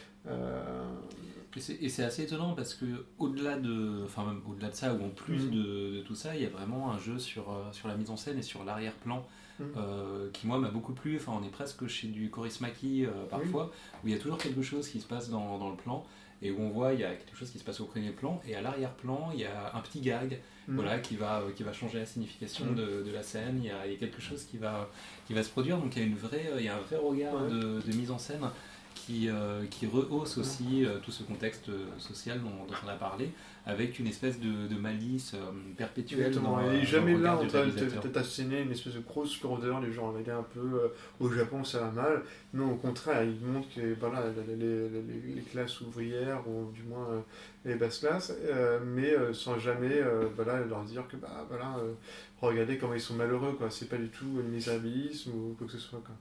euh... Et, c'est, et c'est assez étonnant parce que au-delà de, enfin même au-delà de ça, ou en plus mmh. de, de tout ça, il y a vraiment un jeu sur, sur la mise en scène et sur l'arrière-plan mmh. euh, qui moi m'a beaucoup plu. Enfin, on est presque chez du Kaurismäki euh, parfois, mmh. où il y a toujours quelque chose qui se passe dans, dans le plan. Et où on voit il y a quelque chose qui se passe au premier plan, et à l'arrière-plan, il y a un petit gag mmh. voilà, qui, va, qui va changer la signification mmh. de, de la scène, il y, a, il y a quelque chose qui va, qui va se produire, donc il y a, une vraie, il y a un vrai regard ouais. de, de mise en scène qui, euh, qui rehausse aussi euh, tout ce contexte social dont, dont on a parlé, avec une espèce de, de malice euh, perpétuelle. Exactement. Dans, et jamais là on t'a asséné une espèce de grosse lourdeur, les gens regardaient un peu euh, au Japon ça va mal. Non, au contraire, il montre que voilà, les, les, les, les classes ouvrières, ou du moins euh, les basses classes, euh, mais euh, sans jamais euh, voilà, leur dire que bah, voilà, euh, regardez comment ils sont malheureux, quoi. C'est pas du tout le misérabilisme ou quoi que ce soit, quoi.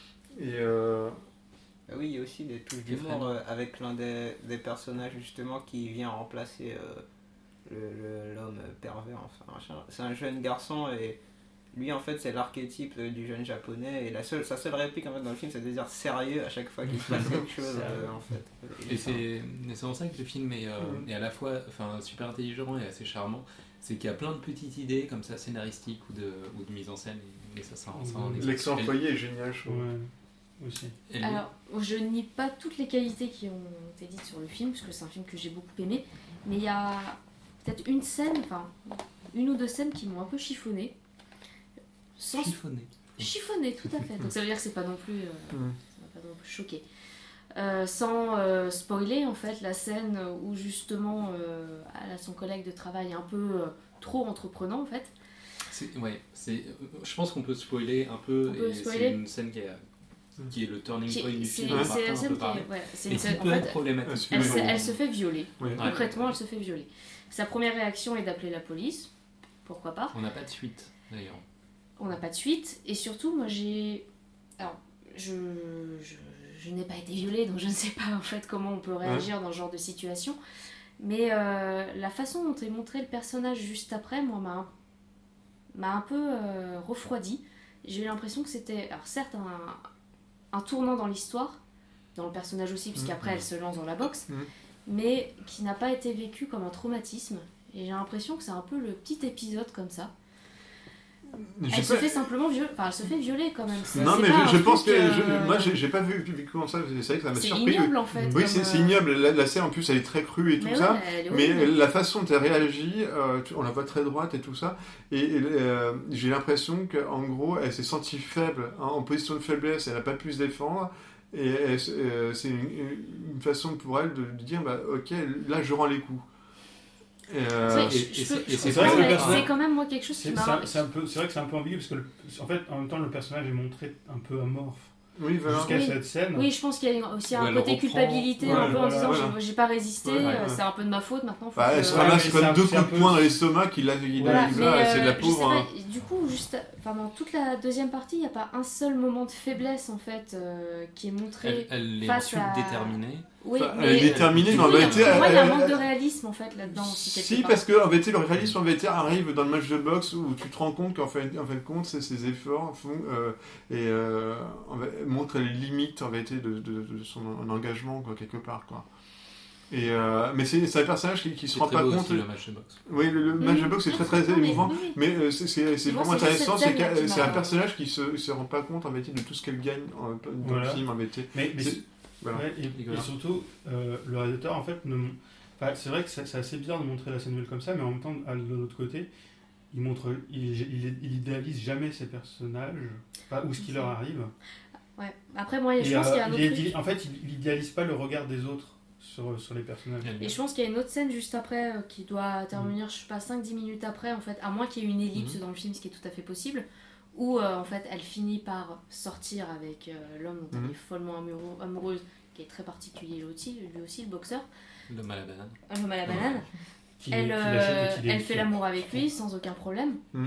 Et euh, oui, il y a aussi des touches d'humour euh, avec l'un des, des personnages justement qui vient remplacer euh, le, le, l'homme pervers. Enfin, c'est un jeune garçon et lui en fait c'est l'archétype du jeune japonais et la seule, sa seule réplique en fait dans le film c'est de dire sérieux à chaque fois qu'il se passe quelque chose euh, en fait. Et, et c'est, c'est pour ça que le film est, euh, mmh. est à la fois enfin, super intelligent et assez charmant. C'est qu'il y a plein de petites idées comme ça scénaristiques ou de, ou de mise en scène et, et ça, ça, ça en est. L'ex-employé est génial, je trouve. Ouais. Aussi. Alors, je nie pas toutes les qualités qui ont été dites sur le film, parce que c'est un film que j'ai beaucoup aimé, mais il y a peut-être une scène, enfin, une ou deux scènes qui m'ont un peu chiffonné. Sans... Chiffonné. Chiffonné, tout à fait. Donc ça veut dire que c'est pas non plus, euh, mmh. ça m'a pas non plus choqué. Euh, sans euh, spoiler, en fait, la scène où justement euh, elle a son collègue de travail un peu euh, trop entreprenant, en fait. C'est, ouais, c'est, je pense qu'on peut spoiler un peu, on peut et spoiler. c'est une scène qui est qui est le turning qui, point du c'est, film, c'est la scène qui est, ouais, c'est et une qui scène, peut en être fait, problématique. Elle, elle, elle se fait violer. Ouais. Concrètement, elle se fait violer. Sa première réaction est d'appeler la police. Pourquoi pas ? On n'a pas de suite, d'ailleurs. On n'a pas de suite. Et surtout, moi, j'ai... Alors, je, je, je n'ai pas été violée, donc je ne sais pas, en fait, comment on peut réagir ouais. dans ce genre de situation. Mais euh, la façon dont est montré le personnage juste après, moi, m'a, m'a un peu euh, refroidi. J'ai eu l'impression que c'était... Alors, certes, un... un tournant dans l'histoire, dans le personnage aussi, puisqu'après mmh. elle se lance dans la boxe, mmh. mais qui n'a pas été vécu comme un traumatisme. Et j'ai l'impression que c'est un peu le petit épisode comme ça. Elle j'ai se pas... fait simplement violer, enfin elle se fait violer quand même. C'est, non c'est mais pas je, je pense que euh... je, moi j'ai, j'ai pas vu, vu comment ça, c'est vrai que ça m'a c'est surpris. C'est ignoble en fait. Oui c'est, c'est ignoble, la, la scène en plus elle est très crue et tout mais ça, ouais, mais la façon dont elle réagit, euh, on la voit très droite et tout ça, et, et euh, j'ai l'impression qu'en gros elle s'est sentie faible, hein, en position de faiblesse, elle n'a pas pu se défendre. Et elle, euh, c'est une, une façon pour elle de, de dire bah, ok là je rends les coups. Et, euh, et, et, et, c'est, et c'est, vrai que le c'est quand même moi quelque chose qui c'est, m'a. C'est, c'est, un peu, c'est vrai que c'est un peu ambigu parce que le, en fait en même temps le personnage est montré un peu amorphe. Oui, voilà. Jusqu'à oui. cette scène. Oui, je pense qu'il y a aussi un ouais, côté culpabilité, ouais, un peu voilà, en disant voilà. j'ai, j'ai pas résisté, ouais, ouais. c'est un peu de ma faute maintenant. Faut bah, que... Elle se ramasse comme deux coups de poing dans l'estomac qu'il a eu voilà, là, c'est de la pauvre. Hein. Pas, du coup, juste, enfin, dans toute la deuxième partie, il n'y a pas un seul moment de faiblesse en fait euh, qui est montré. Elle, elle est face ensuite à... déterminée. Oui, enfin, mais elle est déterminée, mais en vérité. Pour moi, il y a un manque de réalisme en fait là-dedans. Si, si parce que en vérité, le réalisme en vérité arrive dans le match de boxe où tu te rends compte qu'en fait, en fin de compte, c'est ses efforts font euh, et euh, montrent les limites en vérité de, de, de son engagement quoi, quelque part quoi. Et euh, mais c'est, c'est un personnage qui, qui se rend pas compte. Aussi, le match de boxe. Oui, le, le mmh, match de boxe est très très non, émouvant, mais, oui. mais euh, c'est, c'est, c'est vraiment c'est intéressant. C'est, c'est, c'est un personnage qui se, se rend pas compte en vérité de tout ce qu'elle gagne en, dans voilà. le film en vérité. Mais, mais voilà. ouais, et, et surtout, euh, le réalisateur en fait, ne, enfin, c'est vrai que c'est, c'est assez bizarre de montrer la scène nouvelle comme ça, mais en même temps, de l'autre côté, il montre, il, il, il idéalise jamais ses personnages, enfin, ou ce qui leur arrive. Ouais. Après, moi, je et pense euh, qu'il y a un autre il truc. En fait, il, il idéalise pas le regard des autres sur, sur les personnages. Et je pense qu'il y a une autre scène juste après euh, qui doit intervenir, je sais pas, cinq dix minutes après, en fait, à moins qu'il y ait une ellipse mmh. dans le film, ce qui est tout à fait possible, où euh, en fait elle finit par sortir avec euh, l'homme dont mmh. elle est follement amoureux, amoureuse, qui est très particulier lui aussi, lui aussi le boxeur. L'homme à la banane. L'homme à la banane. Qui, elle qui euh, qui elle fait l'amour avec lui sans aucun problème. Mmh.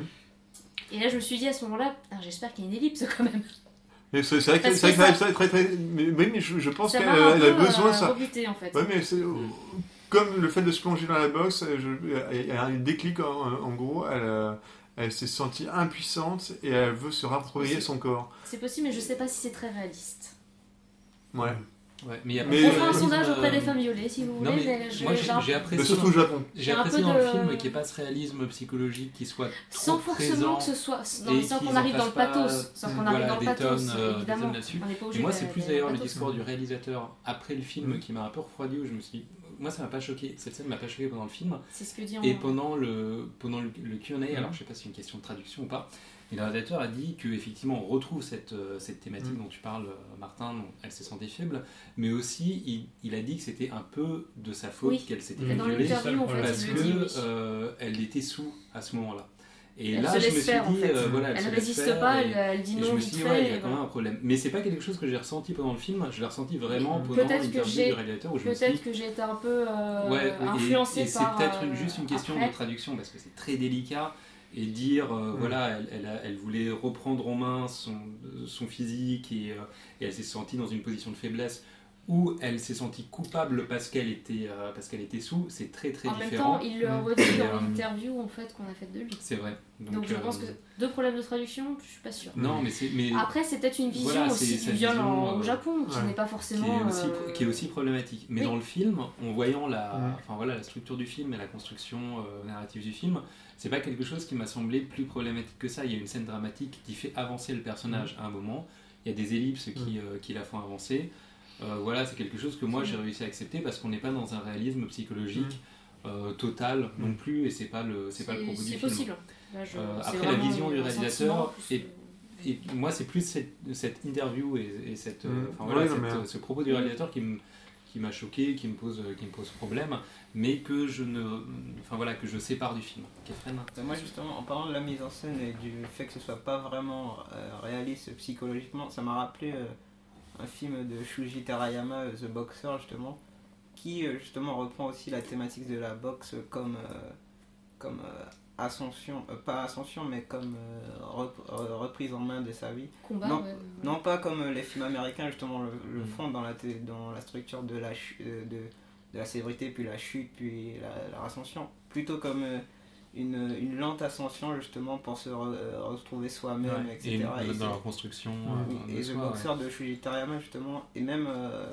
Et là je me suis dit à ce moment-là, j'espère qu'il y a une ellipse quand même. Mais c'est, c'est vrai que, c'est vrai que ça, ça très très. Mais, mais je, je pense ça qu'elle m'a un elle peu, a besoin de ça. Rebuté, en fait. Ouais, mais c'est, comme le fait de se plonger dans la boxe, il y a un déclic en, en gros. Elle, elle s'est sentie impuissante et elle veut se rapproprier son corps. C'est possible, mais je sais pas si c'est très réaliste. Ouais. Ouais, mais y a mais on fera un euh, sondage auprès des femmes violées si vous voulez. Non, mais mais moi j'ai, j'ai, j'ai apprécié, mais surtout au Japon. J'ai apprécié dans de... le film qu'il n'y ait pas ce réalisme psychologique qui soit sans trop forcément présent que ce soit non, sans qu'on arrive dans le pathos, sans qu'on voilà, arrive dans le pathos, tonnes, évidemment. Et moi c'est plus d'ailleurs le discours du réalisateur après le film mmh. qui m'a un peu refroidi, où je me suis dit, moi ça m'a pas choqué, cette scène m'a pas choqué pendant le film. C'est ce que dit et pendant le pendant le, le Q and A, mmh. alors je sais pas si c'est une question de traduction ou pas. Et le réalisateur a dit qu'effectivement on retrouve cette, euh, cette thématique mmh. dont tu parles, euh, Martin, dont elle s'est sentie faible, mais aussi il, il a dit que c'était un peu de sa faute oui. qu'elle s'était mmh. violée parce qu'elle euh, était sous à ce moment-là. Et elle là, se je me suis faire, dit, en fait. euh, voilà, elle, elle se résiste faire, pas, et, elle, elle dit non. Et je me suis dit, ouais, il y a quand voilà. même un problème. Mais c'est pas quelque chose que j'ai ressenti pendant le film, je l'ai ressenti vraiment pendant peut-être l'interview que j'ai, du réalisateur où je peut-être me suis dit, que j'ai été un peu euh, ouais, influencée et, et par. c'est peut-être euh, juste une question après. de traduction parce que c'est très délicat. Et dire, euh, mmh. voilà, elle, elle, a, elle voulait reprendre en main son, son physique et, euh, et elle s'est sentie dans une position de faiblesse où elle s'est sentie coupable parce qu'elle était, euh, parce qu'elle était sous, c'est très très en différent. En même temps, il le redit dans l'interview en fait, qu'on a faite de lui. C'est vrai. Donc, Donc je euh, pense que deux problèmes de traduction, je suis pas sûre. Non, mais c'est. Mais... Après, c'est peut-être une vision voilà, aussi du viol en, euh, au Japon qui ouais. n'est pas forcément. Qui est aussi, euh... qui est aussi problématique. Mais oui. dans le film, en voyant la, ouais. enfin, voilà, la structure du film et la construction euh, narrative du film, c'est pas quelque chose qui m'a semblé plus problématique que ça. Il y a une scène dramatique qui fait avancer le personnage mmh. à un moment. Il y a des ellipses qui, euh, qui la font avancer. Euh, voilà, c'est quelque chose que moi j'ai réussi à accepter parce qu'on n'est pas dans un réalisme psychologique mmh. euh, total non plus, et c'est pas le, c'est, c'est pas le propos du film. Possible. Là, je, euh, après la vision du réalisateur, et, et moi c'est plus cette, cette interview et, et cette, mmh. euh, voilà, ouais, cette, mais... ce propos du réalisateur qui me qui m'a choqué, qui me pose, qui me pose problème, mais que je ne, enfin voilà, que je sépare du film. Kefren. Moi justement, en parlant de la mise en scène et du fait que ce soit pas vraiment euh, réaliste psychologiquement, ça m'a rappelé euh, un film de Shuji Terayama, euh, The Boxer justement, qui euh, justement reprend aussi la thématique de la boxe comme euh, comme euh, ascension, euh, pas ascension, mais comme euh, rep- euh, reprise en main de sa vie. Combat, non, ouais. non pas comme les films américains justement le, le mmh. font dans la, t- dans la structure de la, ch- de, de la célébrité, puis la chute, puis la, la ascension. Plutôt comme euh, une, une lente ascension justement pour se re- euh, retrouver soi-même, ouais. et cetera. Et, et dans la construction. Mmh. Euh, et The Boxer ouais. de Shuji Terayama justement, et même euh,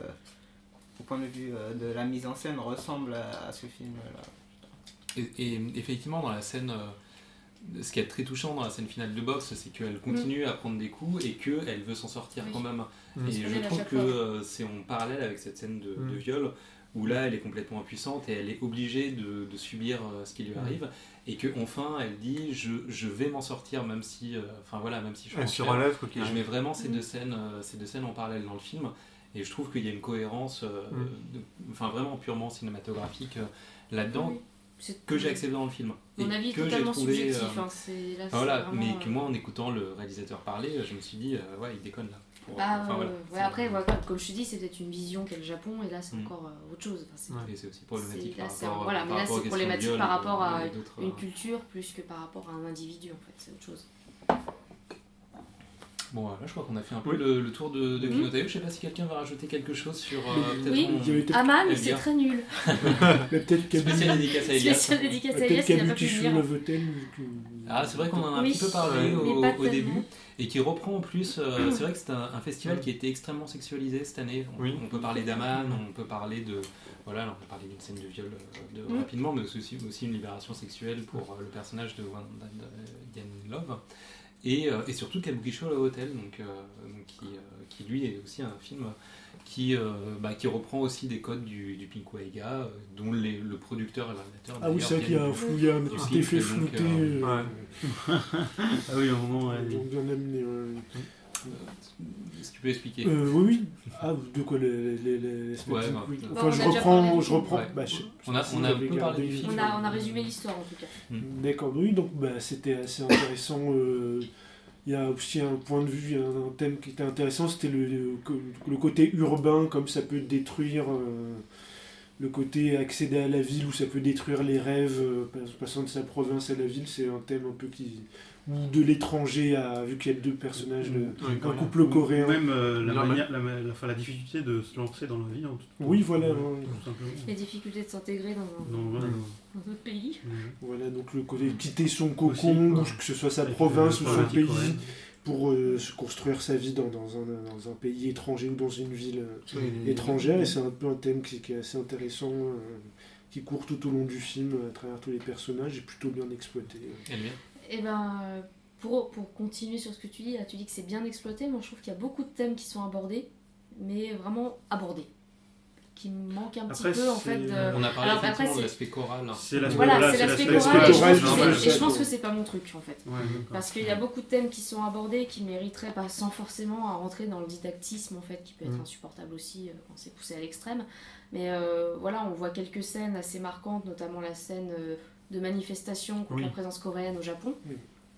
au point de vue euh, de la mise en scène, ressemble à, à ce film-là. Et, et effectivement, dans la scène, euh, ce qui est très touchant dans la scène finale de boxe, c'est qu'elle continue mmh. à prendre des coups et qu'elle veut s'en sortir oui. quand même. Mmh. Et je trouve que euh, c'est en parallèle avec cette scène de, mmh. de viol, où là, elle est complètement impuissante et elle est obligée de, de subir euh, ce qui lui arrive. Mmh. Et qu'enfin, elle dit, je, je vais m'en sortir, même si, enfin euh, voilà, même si je suis en relève. Et je mets vraiment ces, mmh. deux scènes, euh, ces deux scènes en parallèle dans le film. Et je trouve qu'il y a une cohérence, euh, mmh. de, enfin vraiment purement cinématographique euh, là-dedans. Oui. C'est que j'ai accepté dans le film. Mon et avis que totalement j'ai trouvé, subjectif. Euh, hein, c'est, là, enfin, voilà, vraiment, mais que euh... moi, en écoutant le réalisateur parler, je me suis dit, euh, ouais, il déconne là. Pour, bah, enfin, voilà, ouais, après, voilà, comme je te dis, c'est peut-être une vision qu'est le Japon, et là, c'est mmh. encore euh, autre chose. Enfin, c'est, ouais, et c'est aussi problématique c'est, par là, rapport, voilà, par mais là, rapport c'est problématique par rapport à une euh... culture plus que par rapport à un individu, en fait, c'est autre chose. Bon, là, je crois qu'on a fait un peu oui. le, le tour de, de Kino Taio. Je sais pas si quelqu'un va rajouter quelque chose sur euh, peut-être oui. mon... Aman, mais c'est très nul. Spécial dédicace à Elias. Spécial dédicace à Elias, il n'a pas pu venir. Ah, c'est vrai qu'on en a un oui. petit peu parlé au, au début. Et qui reprend en plus, euh, c'est vrai que c'est un, un festival qui a été extrêmement sexualisé cette année. On, oui. on peut parler d'Aman, on peut parler de... Voilà, on peut parler d'une scène de viol de, de, mm. rapidement, mais aussi, aussi une libération sexuelle pour euh, le personnage de Yan Love. Et, euh, et surtout Kabukicho le Hotel, donc, euh, donc qui, euh, qui lui est aussi un film qui, euh, bah, qui reprend aussi des codes du, du Pinku Eiga, euh, dont les, le producteur et le réalisateur. Ah oui, c'est vrai qu'il y a un, flou, il y a un petit effet flouté. Euh, ouais. ah oui, au moment. Ouais. Donc bien amené. Ouais. Est-ce que tu peux expliquer euh, Oui, oui. Ah, de quoi les, les, les, les ouais, bah, oui. Bah, Enfin, on je a déjà reprends, parlé je du reprends. film. Bah, je, On a, si on vous a avez un peu parlé regardé du le film. On a, on a résumé l'histoire en tout cas. D'accord, oui, donc bah, c'était assez intéressant. euh, Il y a aussi un point de vue, un, un thème qui était intéressant, c'était le, le, le côté urbain, comme ça peut détruire euh, le côté accéder à la ville, où ça peut détruire les rêves, euh, passant de sa province à la ville, c'est un thème un peu qui... ou de l'étranger, à, vu qu'il y a deux personnages, de, Oui, un couple coréen. Même euh, la, Non, manière, la, la, enfin, la difficulté de se lancer dans la vie. En tout, Oui, voilà. ouais, Ouais. tout simplement. Les difficultés de s'intégrer dans, Non, voilà, non. dans d'autres pays. Ouais. Voilà, donc le côté quitter son cocon, Aussi, ou ouais. que ce soit sa Avec, province euh, ou son voilà, pays, ouais. pour euh, se construire sa vie dans, dans, un, dans un pays étranger ou dans une ville euh, Oui, étrangère. Et c'est un peu un thème qui, qui est assez intéressant, euh, qui court tout au long du film, à travers tous les personnages, et plutôt bien exploité. Elvire Et ben, euh, pour, pour continuer sur ce que tu dis, là, tu dis que c'est bien exploité. Moi, je trouve qu'il y a beaucoup de thèmes qui sont abordés, mais vraiment abordés. Qui manque un Après, petit peu, en c'est- fait. de- On a parlé Alors, après, effectivement de c'est- l'aspect choral. hein. C'est l'aspect Voilà, voilà, c'est c'est l'aspect l'aspect choral, et je choral, pense que normal, c'est- et je ça, pense quoi. que c'est pas mon truc, en fait. Ouais, d'accord. Parce qu'il y a beaucoup de thèmes qui sont abordés qui mériteraient pas sans forcément à rentrer dans le didactisme en fait qui peut être Mm. insupportable aussi euh, quand c'est poussé à l'extrême. Mais euh, voilà, on voit quelques scènes assez marquantes, notamment la scène euh, de manifestation contre Oui. la présence coréenne au Japon. Oui.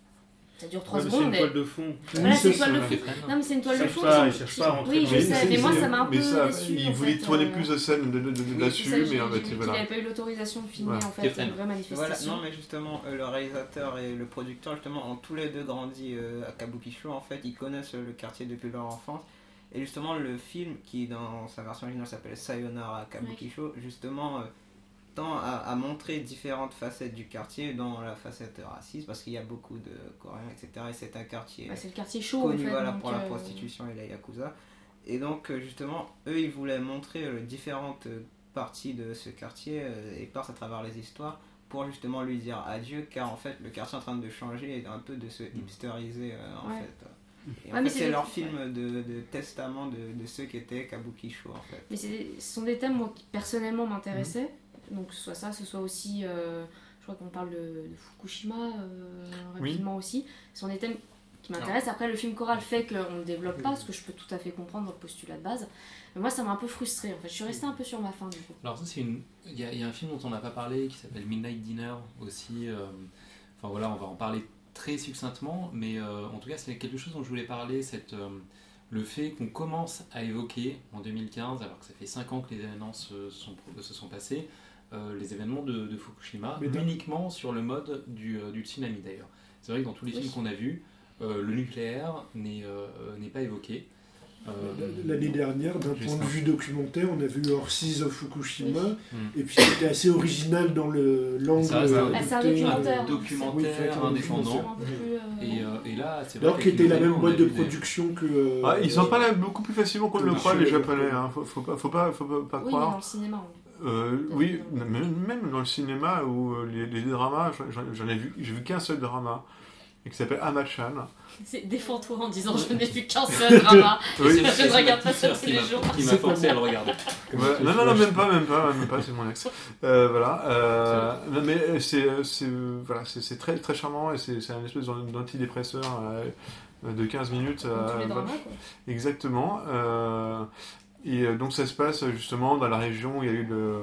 Ça dure trois Ouais, mais c'est secondes. une mais- toile de fond. Voilà, Oui, c'est une c'est toile de ça. fond. Non mais c'est une toile Ils de cherchent fond. pas- qui ils sont- cherchent qui- pas à rentrer Oui, dans je les- sais, mais moi ça m'a un peu mais ça, déçu. il en voulait fait, tourner euh, plus de scènes de, de, de- oui, là-dessus, ça, j'ai- mais en j'ai fait, vu qu'il voilà. n'avait pas eu l'autorisation de filmer Ouais. en fait Kefren. une vraie Voilà, manifestation. non mais justement, euh, le réalisateur et le producteur justement ont tous les deux grandi euh, à Kabukicho en fait, ils connaissent euh, le quartier depuis leur enfance. Et justement le film qui dans sa version originale s'appelle Sayonara Kabukicho, justement euh, tend à, à montrer différentes facettes du quartier, dans la facette raciste, parce qu'il y a beaucoup de Coréens, et cetera. Et c'est un quartier Bah, c'est le quartier chaud connu en fait. voilà, donc, pour la euh, prostitution et la yakuza. Et donc euh, justement, eux ils voulaient montrer euh, différentes euh, parties de ce quartier euh, et passent à travers les histoires pour justement lui dire adieu, car en fait le quartier est en train de changer et un peu de se hipsteriser euh, en Ouais. fait. Et Ouais, en mais fait c'est c'est des- leur film de, de testament de, de ceux qui étaient Kabukicho en fait. Mais c'est- ce sont des thèmes moi, qui personnellement m'intéressaient. Donc que ce soit ça, ce soit aussi, euh, je crois qu'on parle de, de Fukushima euh, Oui. rapidement aussi. Ce sont des thèmes qui m'intéressent. Après le film choral fait qu'on ne le développe pas, ce que je peux tout à fait comprendre dans le postulat de base. Mais moi ça m'a un peu frustrée en fait. Je suis restée un peu sur ma faim du coup. Alors ça c'est une, il y, a- il y a un film dont on n'a pas parlé qui s'appelle Midnight Dinner aussi. euh, Enfin voilà, on va en parler très succinctement, mais euh, en tout cas c'est quelque chose dont je voulais parler, cette, euh, le fait qu'on commence à évoquer en deux mille quinze, alors que ça fait cinq ans que les événements se sont, se sont passés, euh, les événements de, de Fukushima, Mais uniquement sur le mode du, euh, du tsunami d'ailleurs. C'est vrai que dans tous les Oui. films qu'on a vus, euh, le nucléaire n'est euh, n'est pas évoqué. Euh, L'année dernière, d'un juste point de un- vue documentaire, on a vu Horses of Fukushima, Mm. et puis c'était assez original dans le l'angle. Ça reste un- Ah, c'est un adopté, documentaire. euh, hein. documentaire Oui, c'est vrai qu'il y a un indépendant. documentaire. Un peu plus, euh, Et, euh, et là, c'est vrai Alors qu'avec qu'il était la Midnight, même on boîte a de vu des- production que. euh, Ah, ils s'en euh, parlent beaucoup plus facilement qu'on ne le que croit, chez les les Japonais. Japonais. Hein. Faut, faut pas, faut pas, faut pas, pas Oui, mais croire. dans le cinéma. on- Euh, oui, même, même dans le cinéma où euh, les, les dramas, j'en- j'en ai vu, j'ai vu qu'un seul drama, et qui s'appelle Amachan. C'est défends-toi en disant je n'ai vu qu'un seul drama. Oui. C'est ma- Je c'est ne ma regarde pas petite sœur ça tous qui les m'a- jours. Qui m'a forcé à le regarder. Comme Ouais, ça, non, je- non, non, je- même pas, même pas, même pas, c'est mon ex. Euh, voilà. Euh, non, mais c'est, c'est, voilà, c'est, c'est très, très charmant et c'est, c'est un espèce d'antidépresseur euh, de quinze minutes. Comme tous les euh, dramas quoi. Exactement. Euh, et euh, donc ça se passe justement dans la région où il y a eu le,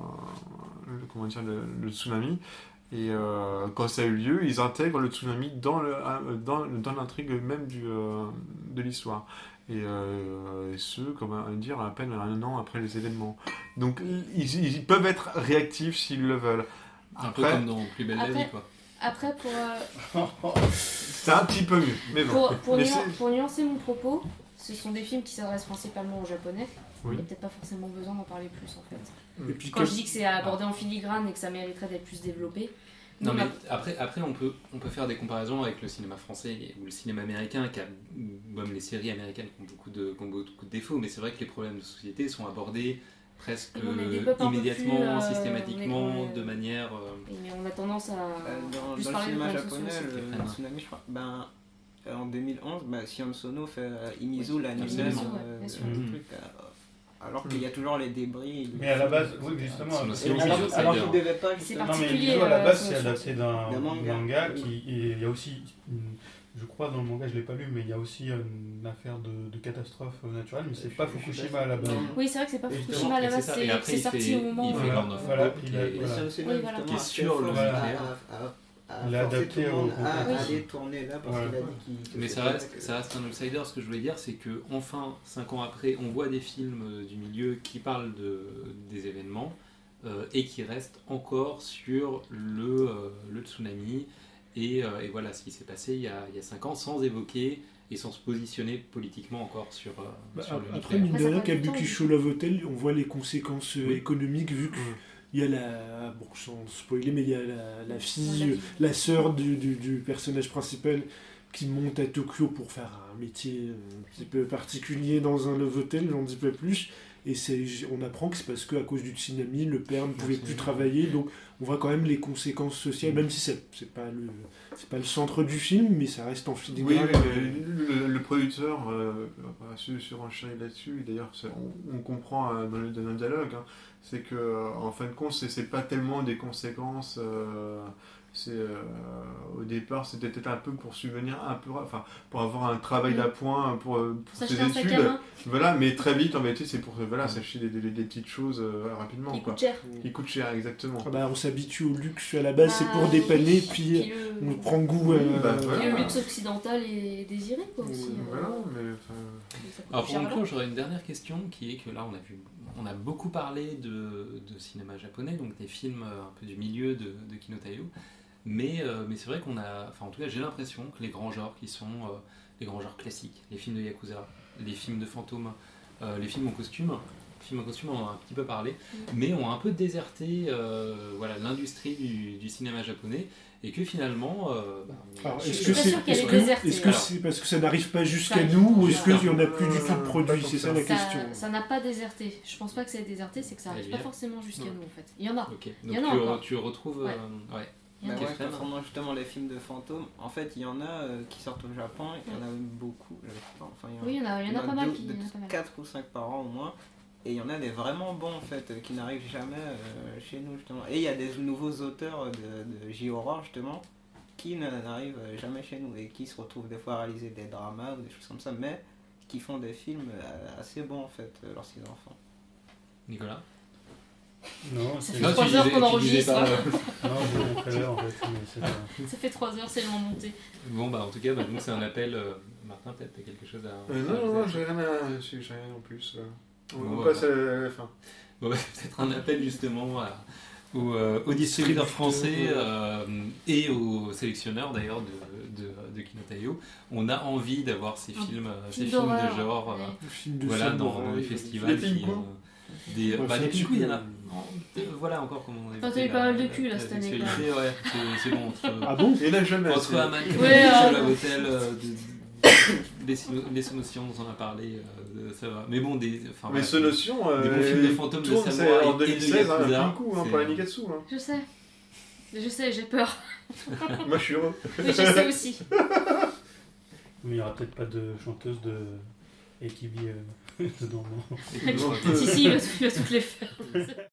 le- comment dire, le, le tsunami. Et euh, quand ça a eu lieu, ils intègrent le tsunami dans, le, dans, dans l'intrigue même du, euh, de l'histoire. Et, euh, et ce, comment dire, à peine un an après les événements. Donc ils, ils peuvent être réactifs s'ils le veulent. Un peu Après, comme dans Plus belle la Après- vie, quoi. Après pour, euh, c'est un petit peu mieux. Mais bon. pour, pour, Mais nuan- c'est- pour nuancer mon propos, ce sont des films qui s'adressent principalement aux japonais. Oui. Il n'y a peut-être pas forcément besoin d'en parler plus en fait. Et puis Quand comme- je dis que c'est abordé en filigrane et que ça mériterait d'être plus développé. Non nous, mais on a- après, après on, peut, on peut faire des comparaisons avec le cinéma français ou le cinéma américain, qui a, ou même les séries américaines qui ont beaucoup de, qui ont beaucoup de défauts, mais c'est vrai que les problèmes de société sont abordés presque Et on les développe un peu immédiatement, plus, euh, systématiquement, on est- on est- de manière... euh, Oui, mais on a tendance à Euh, dans, plus dans le parler de cinéma problèmes japonais, sociaux. le, aussi. le tsunami, je crois, ben, euh, en deux mille onze, ben, Sion Sono fait euh, Imizu, Oui, l'anime absolument. euh, Bien sûr. du Mhm. truc, euh, alors qu'il y a toujours les débris. Mais à la base, oui, justement. Son Et océan, alors- c'est alors, un alors outsider. qu'il devait pas C'est justement. Non, mais particulier, Imizu, à la euh, base, son- c'est adapté d'un d'un manga. manga qui. et il y a aussi une je crois dans le manga, je l'ai pas lu, mais il y a aussi une affaire de, de catastrophe naturelle, mais c'est pas Fukushima à la base. Oui, c'est vrai que c'est pas Et Fukushima à la base, c'est, c'est sorti au moment il où... fait Voilà, Lord of voilà, Hope, il qui a- est- voilà. C'est aussi Oui, même voilà. justement Qui est à sur le faire nucléaire. à- à- à Il a forcer adapté tout le monde au- à Oui. aller tourner là parce Ouais. qu'il a dit qu'il... Mais ça reste, ça reste un outsider. Ce que je voulais dire, c'est que enfin, cinq ans après, on voit des films euh, du milieu qui parlent de, des événements euh, et qui restent encore sur le, euh, le tsunami et, euh, et voilà ce qui s'est passé il y a, il y a cinq ans, sans évoquer et sans se positionner politiquement encore sur, euh, Bah, sur le après, nucléaire. mine de Ça rien, prend du temps, Kabukicho Love Hotel, on voit les conséquences euh, Oui. économiques vu Mm. qu'il y a la. Bon, sans spoiler, mais il y a la, la Ouais, fille, la euh, fille. la sœur du, du, du personnage principal qui monte à Tokyo pour faire un métier euh, un petit peu particulier dans un Love Hotel, j'en dis pas plus. Et c'est, on apprend que c'est parce qu'à cause du tsunami, le père ne pouvait plus travailler, donc on voit quand même les conséquences sociales, même si c'est, c'est pas le c'est pas le centre du film, mais ça reste en Oui, filigrane. mais le, le producteur euh, a su surenchérir là-dessus, et d'ailleurs c'est- on, on comprend euh, dans, le, dans le dialogue, hein, c'est que euh, en fin de compte, c'est, c'est pas tellement des conséquences. euh, c'est, euh, au départ, c'était peut-être un peu pour subvenir un peu, enfin, pour avoir un travail Mm. d'appoint pour, euh, pour Pour ses s'acheter un sac à études. main Voilà, mais très vite, en vérité, c'est pour euh, voilà, s'acheter des, des, des petites choses euh, rapidement. qui Quoi. coûte cher. Qui coûtent cher, exactement. Ah bah, on s'habitue au luxe à la base, c'est pour Bah, dépanner, oui. puis Puis le- on prend goût à. Oui, bah, puis voilà. le luxe occidental est désiré, quoi, aussi. Oui, euh, Voilà, mais enfin, ça coûte Alors cher pour là-bas. conclure, j'aurais une dernière question qui est que là on a vu, on a beaucoup parlé de, de cinéma japonais, donc des films euh, un peu du milieu de, de Kino Taiyo, mais, euh, mais c'est vrai qu'on a, enfin en tout cas j'ai l'impression que les grands genres qui sont euh, les grands genres classiques, les films de Yakuza, les films de fantômes, euh, les films en costume, les films en costume on en a un petit peu parlé, mais ont un peu déserté euh, voilà, l'industrie du, du cinéma japonais et que finalement... euh, bah, on- Alors, Je est-ce suis que pas c'est sûre qu'elle est-ce est que, désertée. est-ce que Alors. c'est parce que ça n'arrive pas jusqu'à Ça nous ou arrive est-ce pas. qu'il n'y en a plus du tout de Euh, produits? pas C'est ça tant la que Ça- question. Ça n'a pas déserté. Je pense pas que c'est déserté, c'est que ça Elle arrive vient. pas forcément jusqu'à Ouais. nous, en fait. Il y en a. Ok, Il y donc en a tu, encore. tu retrouves... Ouais. euh, ouais. Il y en Bah a. ouais, Kefren. concernant justement les films de fantômes, en fait, il y en a euh, qui sortent au Japon, il y en a beaucoup, je sais pas, enfin, il y en a, Oui, il y en a, il y en a pas mal deux- qui. de- il y en a pas mal. quatre ou cinq par an au moins, et il y en a des vraiment bons en fait, euh, qui n'arrivent jamais euh, chez nous justement. Et il y a des nouveaux auteurs de, de J-horror justement, qui ne- n'arrivent jamais chez nous, et qui se retrouvent des fois à réaliser des dramas ou des choses comme ça, mais qui font des films euh, assez bons en fait, euh, lorsqu'ils en font. Nicolas. Non, Ça c'est. fait Non, trois tu heures disais- qu'on tu disais enregistre. pas, euh, Non, j'ai un trailer en fait, mais c'est pas. Ça fait trois heures, c'est le moment monté. Bon, bah en tout cas, bah, nous c'est un appel. euh, Martin, peut-être t'as quelque chose à. Euh, à non, non, non, ajouter. j'ai rien, à... j'ai j'ai rien en plus. là. On, Bon, on voilà. passe à la fin. Bon, bah, peut-être un appel justement à- aux, euh, aux distributeurs français euh, et aux sélectionneurs d'ailleurs de, de, de Kino Taiyo. On a envie d'avoir ces Un films, euh, ces film films de d'horreur, genre. euh, ouais. Le film de Voilà, dans, samouraï, dans les euh, festivals. Les qui, pingouins. euh, des, Ouais, bah, c'est des un petit pingouins, il y en a. peu- Euh, Voilà encore comment on Enfin, évoquait t'as eu la- pas mal de la- cul, là, la cette année, sexualité, ouais, c'est c'est bon. Entre, Ah bon? Et là, jamais. entre c'est- Aman, Ouais, sur euh, la hôtel, euh, de- les Sono- les Sonotions dont on a parlé, euh, de- ça va. Mais bon, des. Enfin, Mais voilà, ce notion, euh, des bons films de fantômes de tourne, c'est samouraï en et de deux mille seize, hein, Yakuza, un coup hein, c'est- pour la Nikatsu. Hein. Je sais. Je sais, j'ai peur. Moi, je suis heureux. Mais je sais aussi. Mais il n'y aura peut-être pas de chanteuse de A K B euh, dedans, non. et que- Si, si, il va, il va toutes les faire.